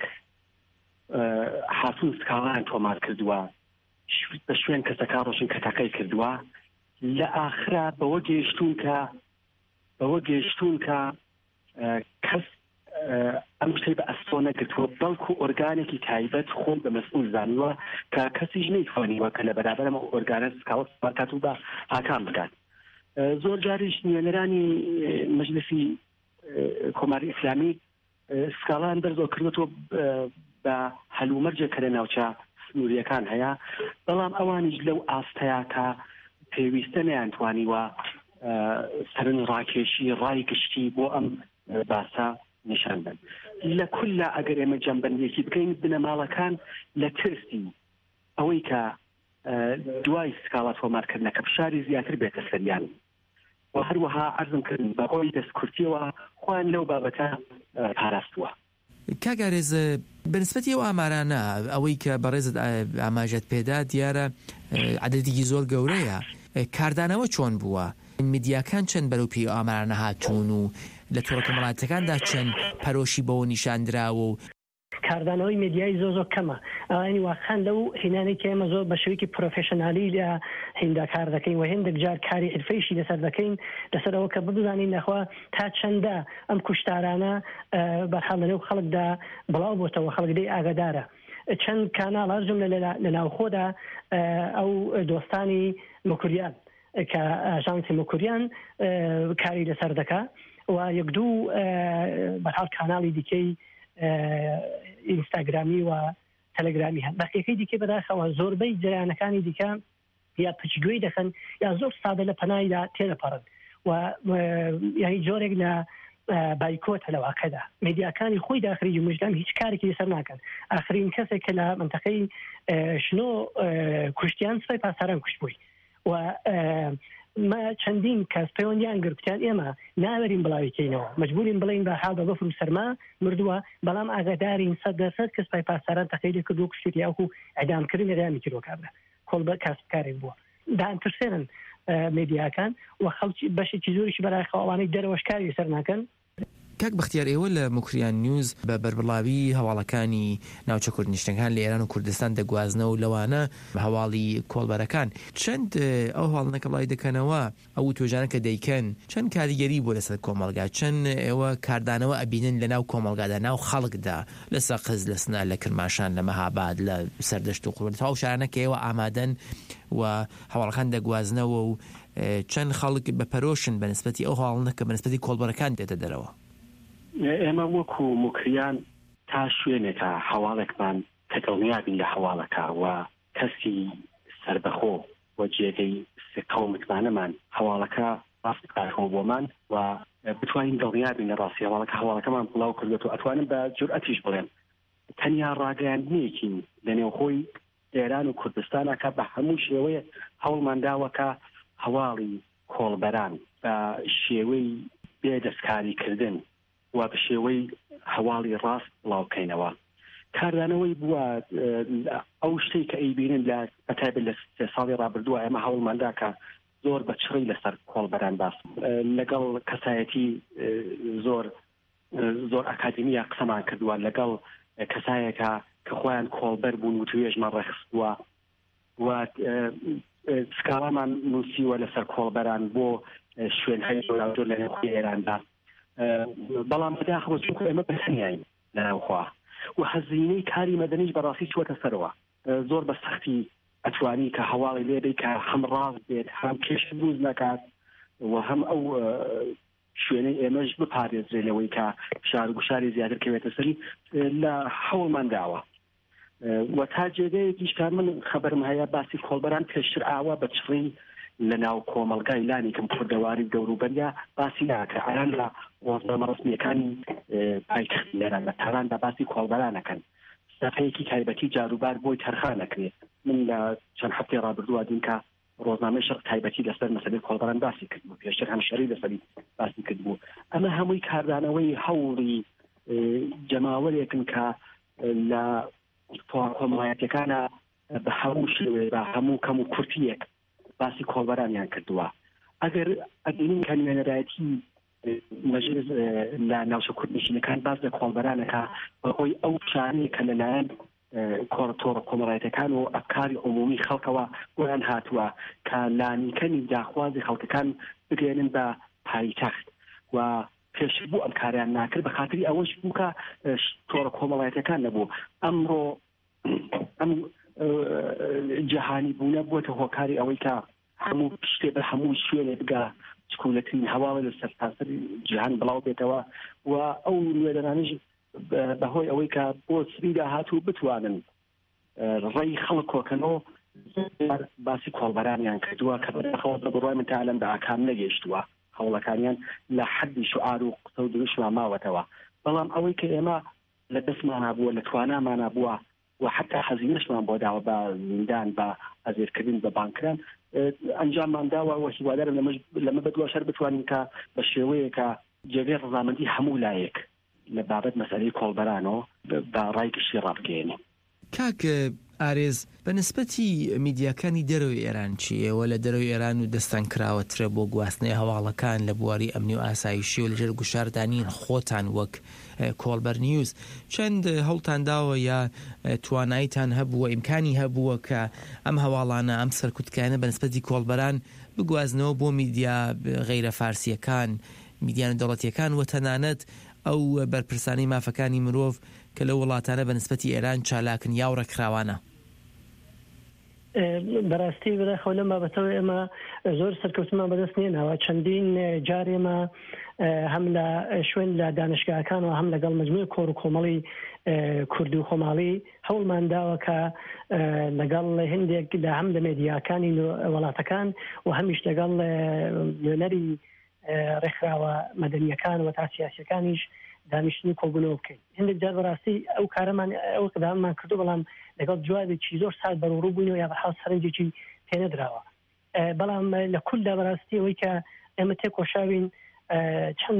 هاتوون سکاڵیان تۆمار کردووە بە شوێن کەسەکە ڕۆشن کە تاکەی کردووە لە ئاخرا بەوە گەیشتون کە بەوە گەیشتون کە کەس ئەم شتەی بە ئەسۆ نەکردووە بەڵکو ئۆرگانێکی تایبەت خۆی بە مەسئول زانیوە کە کەسیش نەیتوانیوە کە لە بەرابەرەمە ئۆرگانە سکاوت بکات و بە ئاکام بکات. زۆر جاریش نوێنەرانی مەجلسی کۆماری ئیسلامی سکاڵان بەرزۆ کردوەوە بە هەلومەرجە کە لە ناوچە سنووریەکان هەیە، بەڵام ئەوانیش لەو ئاستەیە کە پێویستە نەیانتوانیوە سەرن ڕاکێشی ڕای گشتی بۆ ئەم باسە نیشان بن. لە کوللا ئەگەر ئێمە جەمبەندێکی بکەین بنەماڵەکان لە ترسی ئەوەی کە دوای سکاڵا تۆمارکردنەکە فشاری زیاتر بێتە سەریان و هەروەها عەرزم کردن بە ئەوەی دەستکورتیەوە خۆیان لەو بابەتە پاراستووە. کاگارێز بەنسبەتی ئەو ئامارانە ئەوەی کە بەڕێزت ئاماژەت پێدا دیارە عەدەدێکی زۆر گەورەیە، کاردانەوە چۆن بووە؟ میدیاکان چەند بەرەو پێی ئامارانە هاتوون و لە تۆڕە کۆمەڵایەتەکاندا چەند پەرۆشی بەوە نیشاندراوە و کاردانەوەی میدیای زۆر زۆر کەمە. ئەوانی واخان لەو هینانەی کە ئێمە زۆر بە شێوەیەکی پرۆفێشنالی لە هێندا کار دەکەین و هێندێک جار کاری حرفەیشی لەسەر دەکەین لەسەرەوە کە ببزانین نەخوا تا چەندە ئەم کوشتارانە بەرحاڵ لەنێو خەڵکدا بڵاو بۆتەوە، خەڵک دەی ئاگادارە. چەند کاناڵ هەرجم لە ناوخۆدا ئەو دۆستانی مکوریان کە ئاژانسی مکوریان کاری لەسەر دەکا و یەک دوو بەرحاڵ کاناڵی دیکەی ئینستاگرامی و تەلەگرامی هەن. بەقیەکەی دیکە بەداخەوە زۆربەی جریانەکانی دیکە یا پچگوێی دەخەن یا زۆر سادە لە پەنایدا تێدەپەڕن و یعنی جۆرێک لە بایکۆتە لە واقعدا. میدیاکانی خۆی داخلی جمهوریەکان هیچ کارێکی لەسەر ناکەن. ئاخرین کەسێک کە لە منتەقەی شنۆ کوشتیان سوپای پاسداران کوشت بووی و ما چەندین کەس پەیوەندیان گرتیان ئێمە ناوەرین بڵاویکەینەوە، مەجبورین بڵین بە حاڵ بە بەفر و سەرما مردووە، بەڵام ئاگادارین سەد دەسەد کەس پای پاسداران تەقەی لێ کردو و کوشتی یاوەکو ئەعدامکردن ئەدامی کردوکابرا کۆڵ بە کاسبکارێک بووە. دامترسێنن میدیاکان و خەڵکی بەشێکی زۆریشی بەرای خەوانەی دەرەوەش کاری سەر ناکەن. کاک بەختیار ئێوە لە مکریان نیوز بە بەربڵاوی هەواڵەکانی ناوچە کوردنیشتەکان لە ئێران و کوردستان دەگوازنەوە و لەوانە هەواڵی کۆڵبەرەکان چەند ئەو هەواڵنەکە بڵای دەکەنەوە ئەو توێژانە کە دەیکەن چەند کاریگەری بۆ لەسەر کۆمەڵگا، چەند ئێوە کاردانەوە ئەبینن لە ناو کۆمەڵگادا ناو خەڵکدا لە سەقز لە سنا لە کرماشان لە مەهاباد لە سەردەشت و قوڵبەر تا شارانە کە ئێوە ئامادەن و هەواڵەکان دەگوازنەوە و چەند خەڵک بە پەرۆشن بەنسبەتی ئەو هەواڵنەکە بەنسبەتی کۆڵبەرەکان دێتە دەرەوە. ئێمە وەکو مکریان تا شوێنێکە هەواڵێکمان کە دڵنیابین لە هەواڵەکە و کەسی سەربەخۆ و جێگەی قەومتمانەمان هەواڵەکە ڕاستکارەوە بۆمان و بتوانین دڵنیابین لە ڕاستی هەواڵەکە هەواڵەکەمان بڵاو کردوێت و ئەتوانم بە جورئەتیش بڵێم تەنیا ڕاگەیاندنیەکین لە نێوخۆی ئێران و کوردستانە کە بە هەموو شێوەیە هەوڵمانداوە هەواڵی کۆڵبەران بە شێوەی بێدەستکاریکردن و بە شێوەی هەواڵی ڕاست بڵاوکەینەوە. کاردانەوەی بووە ئەو شتەی کە ئەیبینن لە بەتایبەت لە سێ ساڵی ڕابردووە ئێمە هەوڵماندا کە زۆر بە چڕی لەسەر کۆڵبەران باس لەگەڵ کەسایەتی زۆر زۆر ئەکادمیە قسەمان کردووە لەگەڵ کەسایەکە کە خۆیان کۆڵبەر بوون و توێژمان ڕێخستووە و سکاڵامان نووسیوە لەسەر کۆڵبەران بۆ شوێنهای زۆر لە نێوخۆی ئێراندا، بەڵام بەداخەوە چونکە ئێمە بەسەنیاین لەناوخوا و هەزینەی کاری مەدەنیش بەڕاستی چوەتە سەرەوە. زۆر بە سەختی ئەتوانی کە هەواڵی لێبێ کە هەم ڕاست بێت هەم کێش دروست نەکات و هەم ئەو شوێنەی ئێمەش بپارێزرێ لەوەی کە شار گوشاری زیاتر کەوێتە سەری لە هەوڵمانداوە و تا جێگەیەکیش کار من خەبەرم هەیە باسی کۆڵبەران پێشتر ئاوا بە چڕی لە ناو کۆمەڵگای لانی کەم کوردەواری دەوروبەریا باسی ناکە ئەیان لە ڕۆژنامە ڕەسمیەکانی پایتەختی لێران لە تاراندا باسی کۆڵبەرانەکەن سەفەیەکی تایبەتی جاروبار بۆی تەرخان نەکرێت. من لە چەند هەفتەی ڕابردووە دیم کە ڕۆژنامەی شەق تایبەتی لەسەر مەسەلەی کۆڵبەران باسی کرد بوو، پێشتر هەمشەری لەسەری باسی کرد بوو. ئەمە هەمووی کاردانەوەی هەوڵی جەماوەرێکن کە لە کۆمەڵایەتەکانە بە هەموو شێوێ بە هەموو کەم و کورتیەک باسی کۆڵبەرانیان کردووە. ئەگەر ئەگەینین کە نوێنەرایەتی مەجلس لە ناوچە کوردنشینەکان باس لە کۆڵبەرانەکە بەهۆی ئەو شانەیە کە لەلایەن کۆڕتۆڕە کۆمەڵایەتەکان و ئەفکاری عمومی خەڵکەوە بۆیان هاتووە کە لانیکەنی داخوازی خەڵکەکان بگەێنن بە پایتەخت و پێشی بوو ئەم کاریان ناکرد بە خاطری ئەوەش بوو کە تۆڕە کۆمەڵایەتەکان نەبوو. ئەمڕۆ ئەم جەهانی بوونە بووەتە هۆکاری ئەوەی کە هەموو شتێ بە هەموو شوێنێ بگا چکولەترین هەواڵە لە سەرتاسەر جیهان بڵاو بێتەوە و ئەو نوێدەرانش بەهۆی ئەوەی کە بۆ سری داهاتوو بتوانن ڕێی خەڵک کۆکەنەوە باسی کۆڵبەرانیان کردووە کە بەداخەوە بە بڕای من تا ئەلەم بە ئاکام نەگەیشتووە، هەوڵەکانیان لە حەدی شعار و قسە و دروشمان ماوەتەوە. بەڵام ئەوەی کە ئێمە لە دەستمانە بووە لە توانامانە بووە و حتا حەزینەشمان بۆ داوە بە زیندان بە ئەزیرکردن بە بانکران ئەنجاممان داوە و هیوادارم لەمە بەدووە شەر بتوانین کە بە شێوەیەکە جێگەی ڕەزامەندی هەموو لایەک لە بابەت مەسەلەی کۆڵبەرانەوە بە ڕای گشتی ڕابگەێنێ. کاک ئارێز بە نسبەتی میدیاکانی دەرەوەی ئێران چیەوە لە دەرەوەی ئێران و دەستان کراوەترە بۆ گواستنەی هەواڵەکان لە بواری ئەمنی و ئاسایشی و لەژێر گوشاردانین خۆتان وەک کۆڵبەر نیوز چەند هەوڵتان داوە یا تواناییتان هەبووە ئیمکانی هەبووە کە ئەم هەواڵانە ئەم سەرکوتکانە بە نسبەتی کۆڵبەران بگوازنەوە بۆ میدیا غەیرە فارسیەکان میدیان دەوڵەتیەکان و تەنانەت ئەو بەرپرسانی مافەکانی مرۆڤ کە لە وڵاتانە بە نسبەتی ئێران چالاکن یا ڕێکخراوانە؟ بەڕاستی بەداخەوە لەم بابەتەوە ئێمە زۆر سەرکەوتمان بەدەست نێناوە. چەندین جار ئێمە هەم لە شوێن لە دانشگاکانەوە هەم لەگەڵ مجموعی کۆڕ و کۆمەڵی کوردی و خۆماڵی هەوڵمان داوە کە لەگەڵ هەندێک لە هەم لە مێدیاکانی وڵاتەکان و هەمیش لەگەڵ نوێنەری ڕێکخراوە مەدەنیەکان و تا سیاسیەکانیش دانیشتنی کۆبوونەوە بکەین. هەندێک جار بەڕاستی ئەو کارەمان ئەو قداممان کردو بەڵام لەگەڵ جوابێکی زۆر سات بەڕوڕوو بووینەوە یا بەحاڵ سەرنجێکی پێنەدراوە. بەڵام لە کولدا بەڕاستی ئەوەی کە ئێمە تێکۆشاوین چەند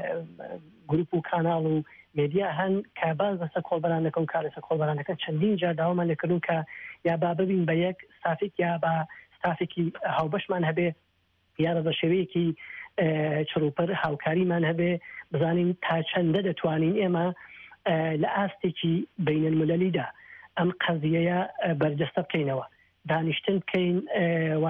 گروپ و کاناڵ و مێدیا هەن کە باز بەسەر کۆڵبەرانەکە و کار لەسەر کۆڵبەرانەکە چەندین جار داوامان لێکردوون کە یا با ببین بە یەک ستافێک یا بە ستافێکی هاوبەشمان هەبێ یاە بە شێوەیەکی چڕوپەر هاوکاریمان هەبێ بزانین تا چەندە دەتوانین ئێمە لە ئاستێکی بینەلملەلیدا ئەم قەزیەیە بەرجەستە بکەینەوە، دانیشتن بکەین و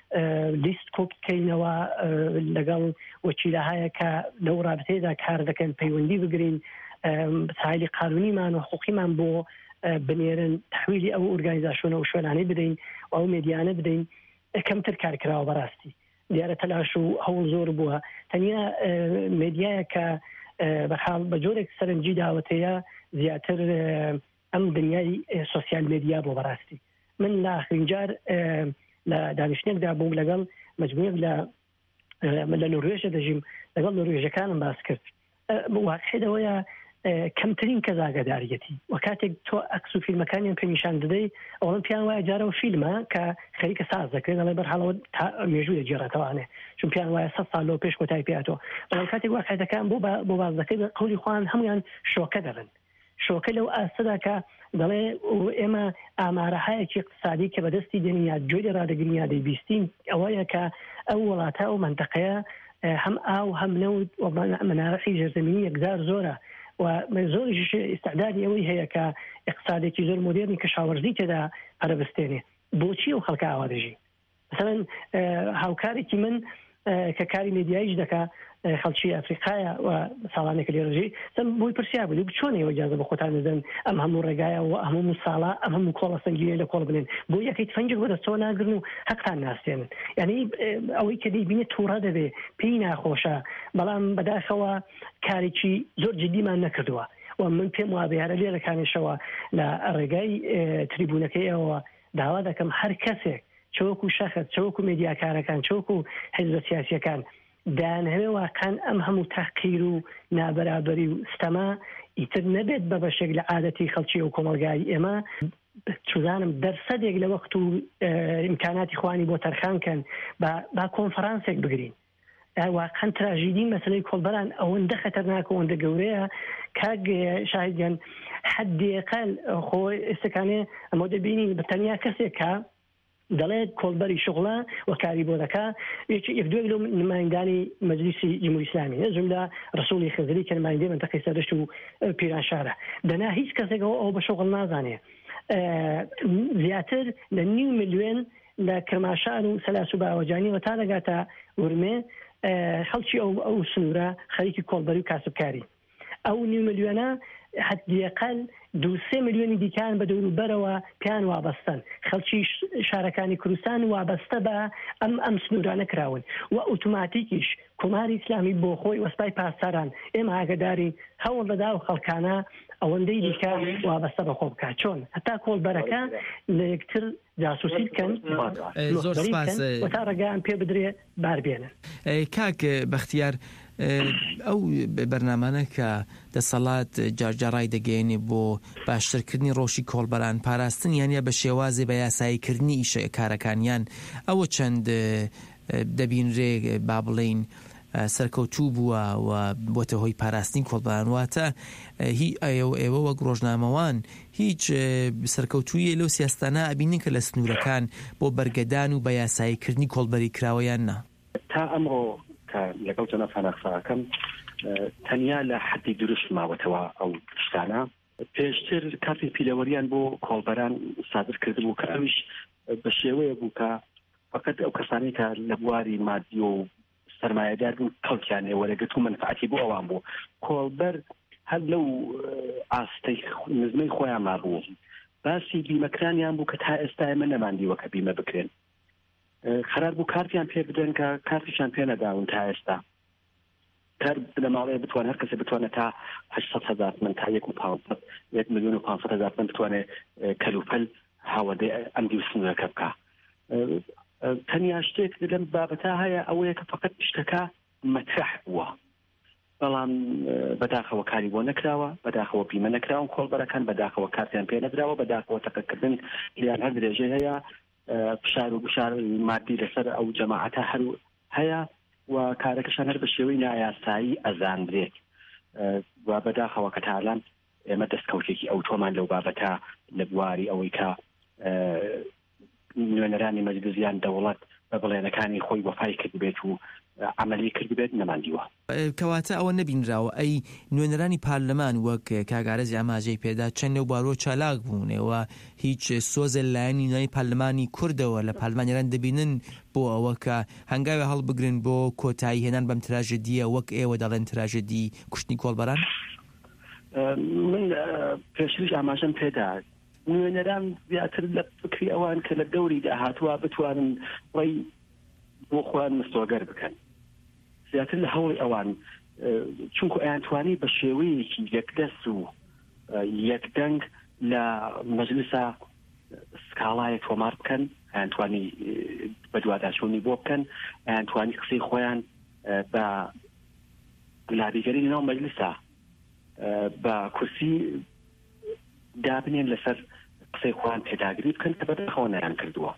لیست کۆ بکەینەوە لەگەڵ وەکیلەهایە کە لەو ڕابطەیەدا کار دەکەن پەیوەندی بگرین سایلی قانونیمان و حقوقیمان بۆ بنێرن تحویلی ئەو ئۆرگانیزاسیۆنە و شوێنانەی بدەین و ئەو مێدیانە بدەین کەمتر کارکراوە بەڕاستی دیارە تەلاش و هەوڵ زۆر بووە. تەنیا مێدیایە کە بەحاڵ بە جۆرێک سەرنجی داوەتەیە زیاتر ئەم دنیای سۆسیال مێدیا بۆ بەڕاستی. من لە ئاخرین جار لە دانیشتێکدا بووم لەگەڵ مجموعەیەک لە لە نۆروێژە دەژیم لەگەڵ نۆروێژەکانم باس کرد. واقعیدەوەیە کەمترین کەس ئاگاداریەتی و کاتێک تۆ ئەکس و فیلمەکانیان پێ نیشان دەدەی ئەوڵم پیان وایە جارە و فیلمە کە خەریکە ساز دەکرێت دەڵێ بەرحاڵەوە مێژوو دەگێڕێتەوانێ چون پیان وایە سەد ساڵ لەوە پێش کۆتای پێاتەوە. بەڵام کاتێک واقعیەتەکان بۆ بۆ باز دەکەی بە قەولی خۆیان هەمویان شۆکە دەڵێن شۆکە لەو ئاستەدا کە دەڵێ ئێمە ئامارەهایەکی اقتصادی کە بەدەستی دێنین یا جۆری ڕادەگرین یا دەیبیستین ئەوەیە کە ئەو وڵاتە و منتەقەیە هەم ئاو هەم نەوت مەنارەخی ژێرزەمینی یەکزار زۆرە و زۆریش ئستعدادی ئەوەی هەیە کە اقتصادێکی زۆر مۆدێرنی کەشاوەرزی تێدا پەرەبستێنێ. بۆچی ئەو خەڵکە ئاوا دەژی؟ مثلەن هاوکارێکی من کە کاری مێدیاییش دەکا خەڵکی ئەفریقایە و ساڵانێکە لێرەژی سم بۆی پرسیا بوو بچۆنەوە جازە بە خۆتان دەدەن ئەم هەموو ڕێگایە و هەموو ساڵا ئەم هەموو کۆڵە سەنگینە لە کۆڵ بنێن بۆ یەکەیت فەنجێک بەدەستەوە ناگرن و حەقتان ناستێنن. یعنی ئەوەی کە دەیبینێ تووڕە دەبێ پێی ناخۆشە بەڵام بەداخەوە کارێکی زۆر جدیمان نەکردووە و من پێم وابێ هەرە لێرەکانیشەوە لە ڕێگای تریبونەکەی ئەوە داوا دەکەم هەر کەسێک چۆکو شەخص چۆکو مێدیاکارەکان چۆکو حیزبە سیاسیەکان دانهەوێ واقعان ئەم هەموو تەحقیر و نابەرابەری و ستەما ئیتر نەبێت بە بەشێک لە عادەتی خەڵکی و کۆمەلگای ئێمە چزانم دەرسەدێک لە وەخت و ئیمکاناتی خوانی بۆ تەرخانکەن با کۆنفەرانسێک بگرین. واقعان تراژیدی مەسلەی کۆڵبەران ئەوەندە خەتەرناک و ئەوەندە گەورەیە کاک شاهدیان حدێقل خۆ ئێستەکانێ ئەمە دەبینین بەتەنیا کەسێک کە دەڵێت کۆڵبەری شغڵە و کاری بۆ دەکا یەک دوێک لەو نمایندانی مەجلیسی جمهوری ئیسلامی جملا ڕسوڵی خزری کە نمایندەی منتەقەی سەردەشت و پیرانشارە دەنا هیچ کەسێک ئەو بە شغڵ نازانێ. زیاتر لە نیو ملیۆن لە کرماشان و سەلاس و باوەجانی و تا دەگاتە ورمێ خەڵکی ئەو ئەو سنوورە خەریکی کۆڵبەری و کاسبکاری ئەو نیو ملیۆنە حدیقل دو سێ ملیۆنی دیکان بە دەوروبەرەوە پیان وابەستن خەڵکی شارەکانی کوردستان وابەستە بە ئەم ئەم سنوورانە کراون و ئۆتۆماتیکیش کۆماری ئیسلامی بۆ خۆی وەسپای پاسداران ئێمە ئاگداری هەوڵ دەدا و خەڵکانە ئەوەندەی دیکە وابەستە بە خۆ بکات چۆن هەتا کۆڵبەرەکە لە یەکتر جاسوسی بکەن زۆر سپاس تا ڕێگەیان پێ بدرێ باربێنن. کاک بەختیار ئەو بەرنامانە کە دەسەڵات جارجارڕای دەگەێنێ بۆ باشترکردنی ڕۆژی کۆڵبەران پاراستن یانە بە شێوازێ بە یاساییکردنی ئیشە کارەکانیان ئەوە چەند دەبینرێ با بڵین سەرکەوتوو بووە و بۆتە هۆی پاراستنی کۆڵبەران واتە هی ئێوە وەک ڕۆژنامەوان هیچ سەرکەوتوویە لەو سیاستانە ئەبینن کە لە سنوورەکان بۆ بەرگەدان و بە یاساییکردنی کۆڵبەری کراوەیان نا تا ئەمڕۆ کە لەگەڵ جەناب قساکەم تەنیا لە حەدی دروست ماوەتەوە ئەو شتانە پێشتر کارتی پیلەوەریان بۆ کۆڵبەران سادر کرد بوو کە ئەویش بە شێوەیە بوو کە فقط ئەو کەسانی کە لە بواری مادی و سەرمایەدار بوون کەڵکیانێ وەرەگرت و منفعەتی بۆ ئەوان بوو کۆڵبەر هەر لەو ئاستەی نزمەی خۆیان مابوو باسی بیمەکرانیان بوو کە تا ئێستا ئێمە نەماندیوە کە بیمە بکرێن خەرار بوو کارتیان پێ بدەن کە کارتیشان پێ نەداون تا ئێستا کار لە ماڵەیە بتوانێت هەر کەسێ بتوانێت تا هەشت هەزار من تا یەک و پانزد یەک ملیۆن و پانزد هەزار من بتوانێت کەلوپەل هاوەدەی ئەم دیوسنوورەکە بکە تەنیا شتێک لەم بابەتا هەیە ئەوەیە کە فقط شتەکە مەترح بووە بەڵام بەداخەوە کاری بۆ نەکراوە بەداخەوە بیمە نەکراون کۆڵبەرەکان بەداخەوە کارتیان پێ نەدراوە بەداخەوە تەقەکردن لیان هەر درێژە هەیە فشار و بشار مادی لەسەر ئەو جەماعەتە هەر هەیە و کارەکەشان هەر بە شێوەی نایاسایی ئەزاندرێت و بەداخەوە کە تاالان ئێمە دەستکەوتێکی ئەو تۆمان لەو بابەتە لە بواری ئەوەی کە نوێنەرانی مەجلیسیان دەوڵەت بە بڵێنەکانی خۆی وەفای کرد بێت و عملی کرد بێت نەماندیوە کەواتە ئەوە نەبینراوە ئەی نوێنەرانی پارلەمان وەک کاگارەزی ئاماژەی پێدا چەند و بارۆ چالاک بوونەوە هیچ سۆزە لایەنی نوێی پارلەمانی کوردەوە لە پارلمانیان دەبینن بۆ ئەوە کە هەنگاوی هەڵبگرن بۆ کۆتایی هێنان بەم تراژدیە وەک ئێوە دەڵێن تراژدی کوشتنی کۆڵبەران من پێشتریش ئاماژەم پێدا نوێنەران زیاتر لە فکری ئەوان کە لە دەوری داهاتوە بتوانن ڕێی بۆ خۆیان مستۆگەر بکەن زیاتر لە هەوڵی ئەوان چونکە ئەیانتوانی بە شێوەیەکی یەکدەست و یەکدەنگ لە مەجلیسا سکاڵایە تۆمار بکەن ئەیانتوانی بە دوواداشۆنی بۆ بکەن ئەیانتوانی قسەی خۆیان بە لابیگەری ناو مەجلیسا بە کورسی دابنێن لەسەر قسەی خۆیان پێداگری بکەن کە بەدەخەوە نەیان کردووە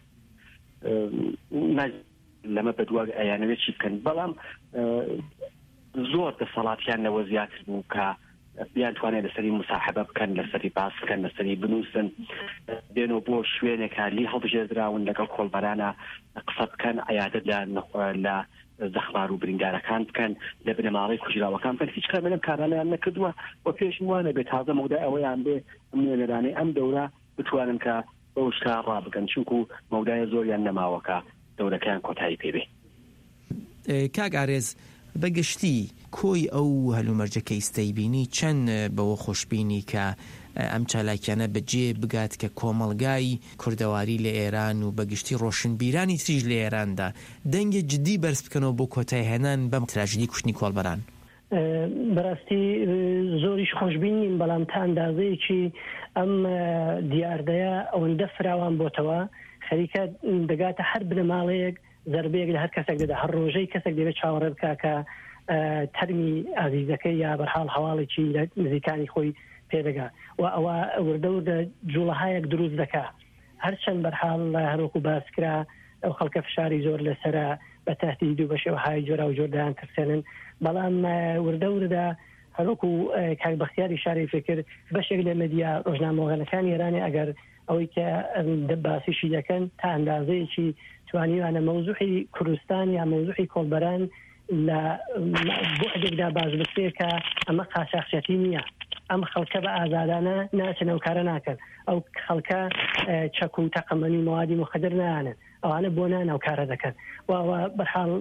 لەمە بەدووە ئەیانەوێت چی بکەن بەڵام زۆر دەسەڵاتیان لەوە زیاتر بوو کە بیانتوانێت لەسەری مساحبە بکەن لەسەری باس بکەن لەسەری بنووسن دێنەوە بۆ شوێنێکە لی هەڵبژێردراون لەگەڵ کۆڵبەرانە قسە بکەن عیادەت لە زەخمار و بریندارەکان بکەن لە بنەماڵی کوژراوەکان بکەن هیچ کار لەم کارانیان نەکردووە و پێشم وانە بێت تازە مەودای ئەوەیان بێ نوێنەرانەی ئەم دەورە بتوانن کە بەو شتا ڕابگەن چونکو مەودای زۆریان نەماوەکە دەورەکەیان کۆتایی پێبێ. کاک ئارێز بەگشتی کۆی ئەو هەلومەرجەکە ئیستەی بینی چەند بەوە خۆشببینی کە ئەم چالاکیانە بەجێ بگات کە کۆمەڵگای کوردەواری لە ئێران و بەگشتی ڕۆشنبیرانی تریژ لە ئێراندا دەنگە جدی بەرز بکەنەوە بۆ کۆتای هێنان بەم تراژدی کوشتنی کۆڵبەران بەڕاستی زۆریش خۆشببینیم بەڵام تا ئەندازەیەکی ئەم دیاردەیە ئەوەندە فراوان بۆتەوە خەریکە دەگاتە هەر بنەماڵەیەک زەربەیەک لە هەر کەسێک دەدا هەر ڕۆژەی کەسێک دەبێت چاوەڕێ بکە کە تەرمی ئازیزەکەی یا بەرحاڵ هەواڵێکی لە نزیکانی خۆی پێدەگا و ئەوە وردەوردە جوڵەهایەک دروست دەکا هەرچەند بەرحاڵ هەروەکو باسکرا ئەو خەڵکە فشاری زۆر لەسرە بە تەهدید و بە شێوەهای جۆرا و جۆردایان ترسێنن بەڵام وردەوردا هەروەکو کاک بەختیاری شاری فکر بەشێک لە مەدیا ڕۆژنامەوەغەنەکانی ئێرانی ئەگەر ئەوەی کە باسیشی دەکەن تا ئەندازەیەکی توانیوانە مەوزوعی کوردستان یا مەوزوعی کۆڵبەران لە بۆحدێکدا باش بکرێکە ئەمە قاچاقچێتی نییە ئەم خەڵکە بە ئازادانە ناچن ئەو کارە ناکەن ئەو خەڵکە چەک و تەقەمەنی موادی مخدر نانن ئەوانە بۆ ناوکارە دەکەن و بەرحاڵ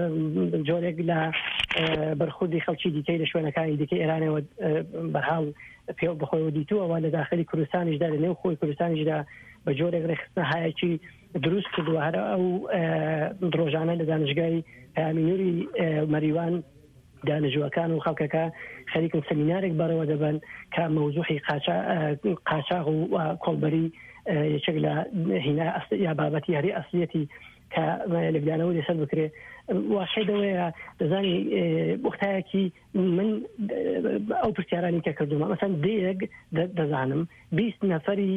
جۆرێک لە بەرخوردی خەڵکی دیکەی لە شوێنەکانی دیکەی ئێرانەوە بەرحاڵ پێ بخۆیەوە دیتووەوە لە داخلی کوردستانیشدا لە نێو خۆی کوردستانیشدا بە جۆرێک ڕێخستە هایەکی دروست کردووە هەر ئەو ڕۆژانە لە دانشگای پامینوری مەریوان دانیژوەکان و خەڵکەکە خەریکن سەمینارێک بەرەوە دەبن کە مەوزوعی قاچاغ و کۆڵبەری یەکێک لە هینا یا بابەتی هەری ئەسلیەتی کە لەگدانەوە لەسەر بکرێ واحدەوەیە دەزانی وەختایەکی من ئەو پرسیارانی کە کردومە مەسەن دەیەک دەزانم بیست نەفەری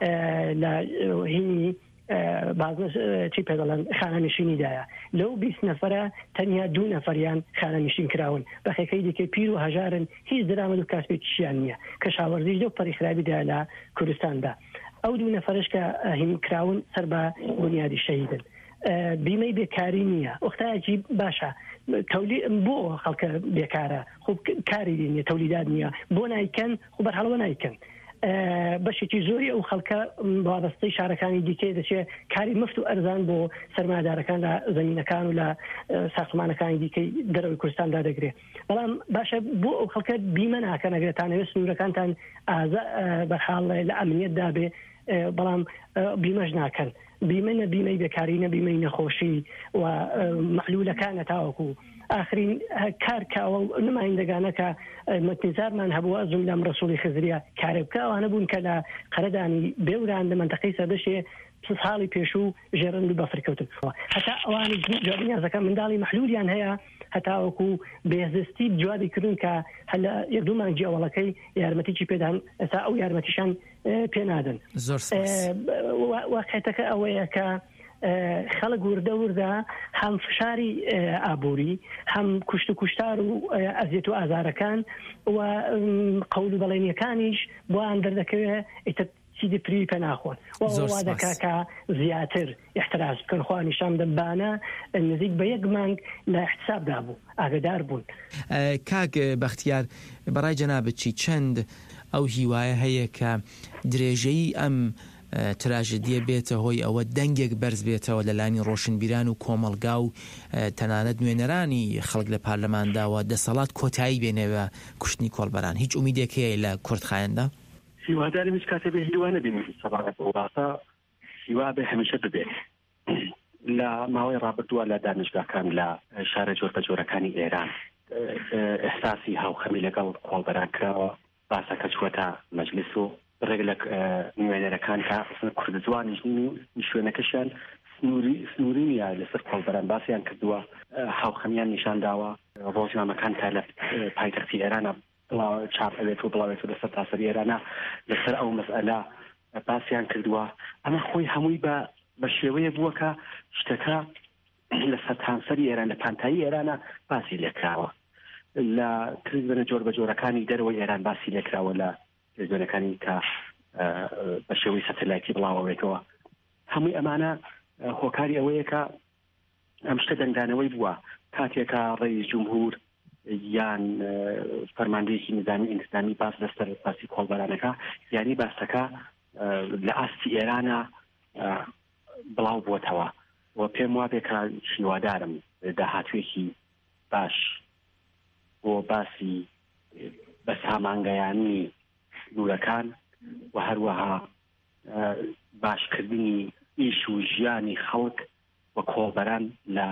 لە هینی بازنش چی پێدەڵێن خانەنشینیدایە لەو بیست نەفەرە تەنیا دوو نەفەریان خانەنشین کراون بەخێکەی دیکە پیر و هەژارن هیچ درامەد و کاسپێکیشیان نییە کە شاوەرزیش دە و پەریخرابیدا لە کوردستاندا ئەو دوو نەفەرش کە هین کراون سەر بە بنیادی شەهیدن بیمەی بێکاری نییە وەختایەکی باشە بۆ خەڵکە بێکارە خب کاری نیە تەولیدات نییە بۆ نایکەن خو بەرحەڵەوە نایکەن بەشێکی زۆری ئەو خەڵکە وابەستەی شارەکانی دیکەی دەچێت کاری مفت و ئەرزان بۆ سەرمادارەکان لە زەمینەکان و لە ساختمانەکانی دیکەی دەرەوەی کوردستاندا دەگرێت بەڵام باشە بۆ ئەو خەڵکە بیمە ناکەن ئەگرێتانەوێت سنوورەکانتان بەرحاڵ لە ئەمنیەتدا بێ بەڵام بیمەش ناکەن بیمە نە بیمەی بێکاری نە بیمەی نەخۆشی و مەحلولەکانە تاوەکو آخرین کار کاوە نمایندگانە کە مەتنیزارمان هەبووە ئەزم لەم ڕسوڵی خزریە کارێ بکە ئەوانە بوون کە لە قەرەدانی بێوران لە منتەقەی سەردەشێ ساڵی پێشوو ژێڕن و بەفرکەوتنەوە هەتا ئەوانی جوابنیازەکە منداڵی مەحلولیان هەیە هەتاوەکو بێزستی جوابی کردن کە هەل یەک دوو مانگی ئەوڵەکەی یارمەتیی پێدان ئێستا ئەو یارمەتیشان پێنادن زۆر واقعیتەکە ئەوەیە کە خەڵک وردە وردە هەم فشاری ئابووری هەم کوشت و کوشتار و ئەزیێت و ئازارەکان و قەول و بەڵێنیەکانیش بۆیان دەردەکەوێت ئیتر چیدی پری پێ ناخۆن وا دەکا کە زیاتر احتراز بکەن خوا نیشان دەبانە نزیک بە یەک مانگ لە احتسابدا بوو ئاگدار بوون. کاک بەختیار بەڕای جەنابەتی چەند ئەو هیوایە هەیە کە درێژەی ئەم تراژدیە بێتە هۆی ئەوە دەنگێک بەرز بێتەوە لەلانی ڕۆشنبیران و کۆمەلگا و تەنانەت نوێنەرانی خەڵک لە پارلەمانداوە دەسەڵات کۆتایی بێنێوە کوشتنی کۆڵبەران هیچ ئومیدێکەیە لە کوردخایەندا هیوادارم هیچ کاتێ بێ هیوا نەبین سەبارەت بە وڵاتە هیوا بێ هەمیشە ببێت لە ماوەی ڕابردووە لە دانیشگاکان لە شارە جۆر بە جۆرەکانی ئێران ئەحساسی هاوخەمی لەگەڵ کۆڵبەران کراوە باسەکە چوەتە مەجلیس و ڕێک لە نوێنەرەکان کە کورد جوانیش شوێنەکەشیان سنووری نیە لەسەر کۆڵبەران باسییان کردووە هاوخەمیان نیشان داوە ڕۆژنامەکان تا لە پایتەختی ئێرانە چاپ ئەوێت و بڵاوێت و لەسەر تاسەری ئێرانە لەسەر ئەو مەسئلە باسییان کردووە ئەمە خۆی هەمووی بە بە شێوەیە بووە کە شتەکە لە سەرتانسەری ئێران لە پانتایی ئێرانە باسی لێکراوە لە تریزبنە جۆر بە جۆرەکانی دەرەوەی ئێران باسی لێکراوە لە تریزبنەکانی کە بە شێوەی سەتەلایتی بڵاوەوێتەوە هەمووی ئەمانە هۆکاری ئەوەیە کە ئەم شتە دەنگدانەوەی بووە کاتێکە ڕێیس جومهور یان فەرماندەیەکی نظامی ئینتیزامی باس لەسەر باسی کۆڵبەرانەکە یانی باسەکە لە ئاستی ئێرانە بڵاو بووەتەوە و پێم وا بێ کە هیوادارم داهاتوێکی باش بۆ باسی بە سامانگەیانی نورەکان و هەروەها باشکردنی ئیش و ژیانی خەڵک و کۆڵبەران لە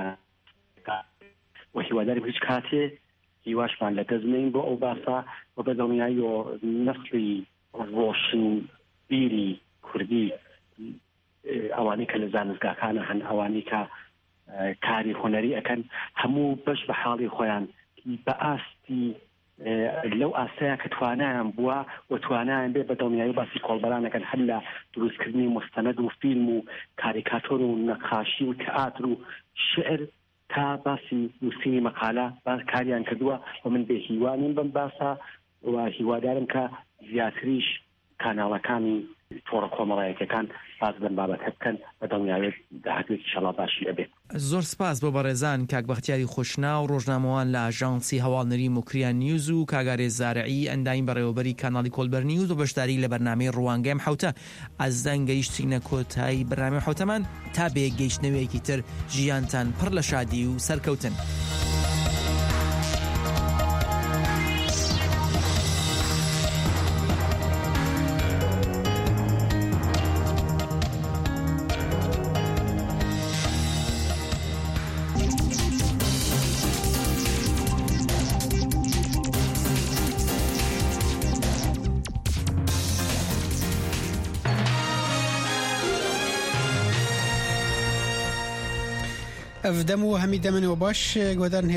و هیوادارم هیچ کاتێ هیواشمان لە دەزمین بۆ ئەو باسە و بەدڵنیایی و نەسڵی ڕۆشن بیری کوردی ئەوانەی کە لە زانستگاکانە هەن ئەوانەی کە کاری هوەنەری ئەکەن هەموو بەش بە حاڵی خۆیان بە ئاستی لەو ئاسەیە کە توانایان بووە و توانایان بێ بەدڵنیایی باسی کۆڵبەرانەکەن هەر لە دروستکردنی مستەنەد و فیلم و کاریکاتۆر و نەخاشی و تئاتر و شعر تا باسی نووسینی مەقالە باس کاریان کردووە و من بێ هیوانیم بم باسە و هیوادارم کە زیاتریش کاناڵەکانی تۆڕە کۆمەڵایەتەکان باز بن بابەت هەبکەن بە دڵنیاوێت داهاتوێتی ئینشەڵا باشی ئەبێت. زۆر سپاس بۆ بەڕێزان کاک بەختیاری خۆشنا و ڕۆژنامەوان لە ئاژانسی هەواڵنەری موکریان نیوز و کاگارێ زارعی ئەنداین بەڕێوەبەری کاناڵی کۆلبەر نیوز و بەشداری لە بەرنامەی ڕوانگەم حوتە ئازدان گەیشتینە کۆتایی بەرنامەی حوتەمان تا بێ گەیشتنەوەیەکی تر ژیانتان پڕ لە شادی و سەرکەوتن. افدمو همی دمن و باش گودرن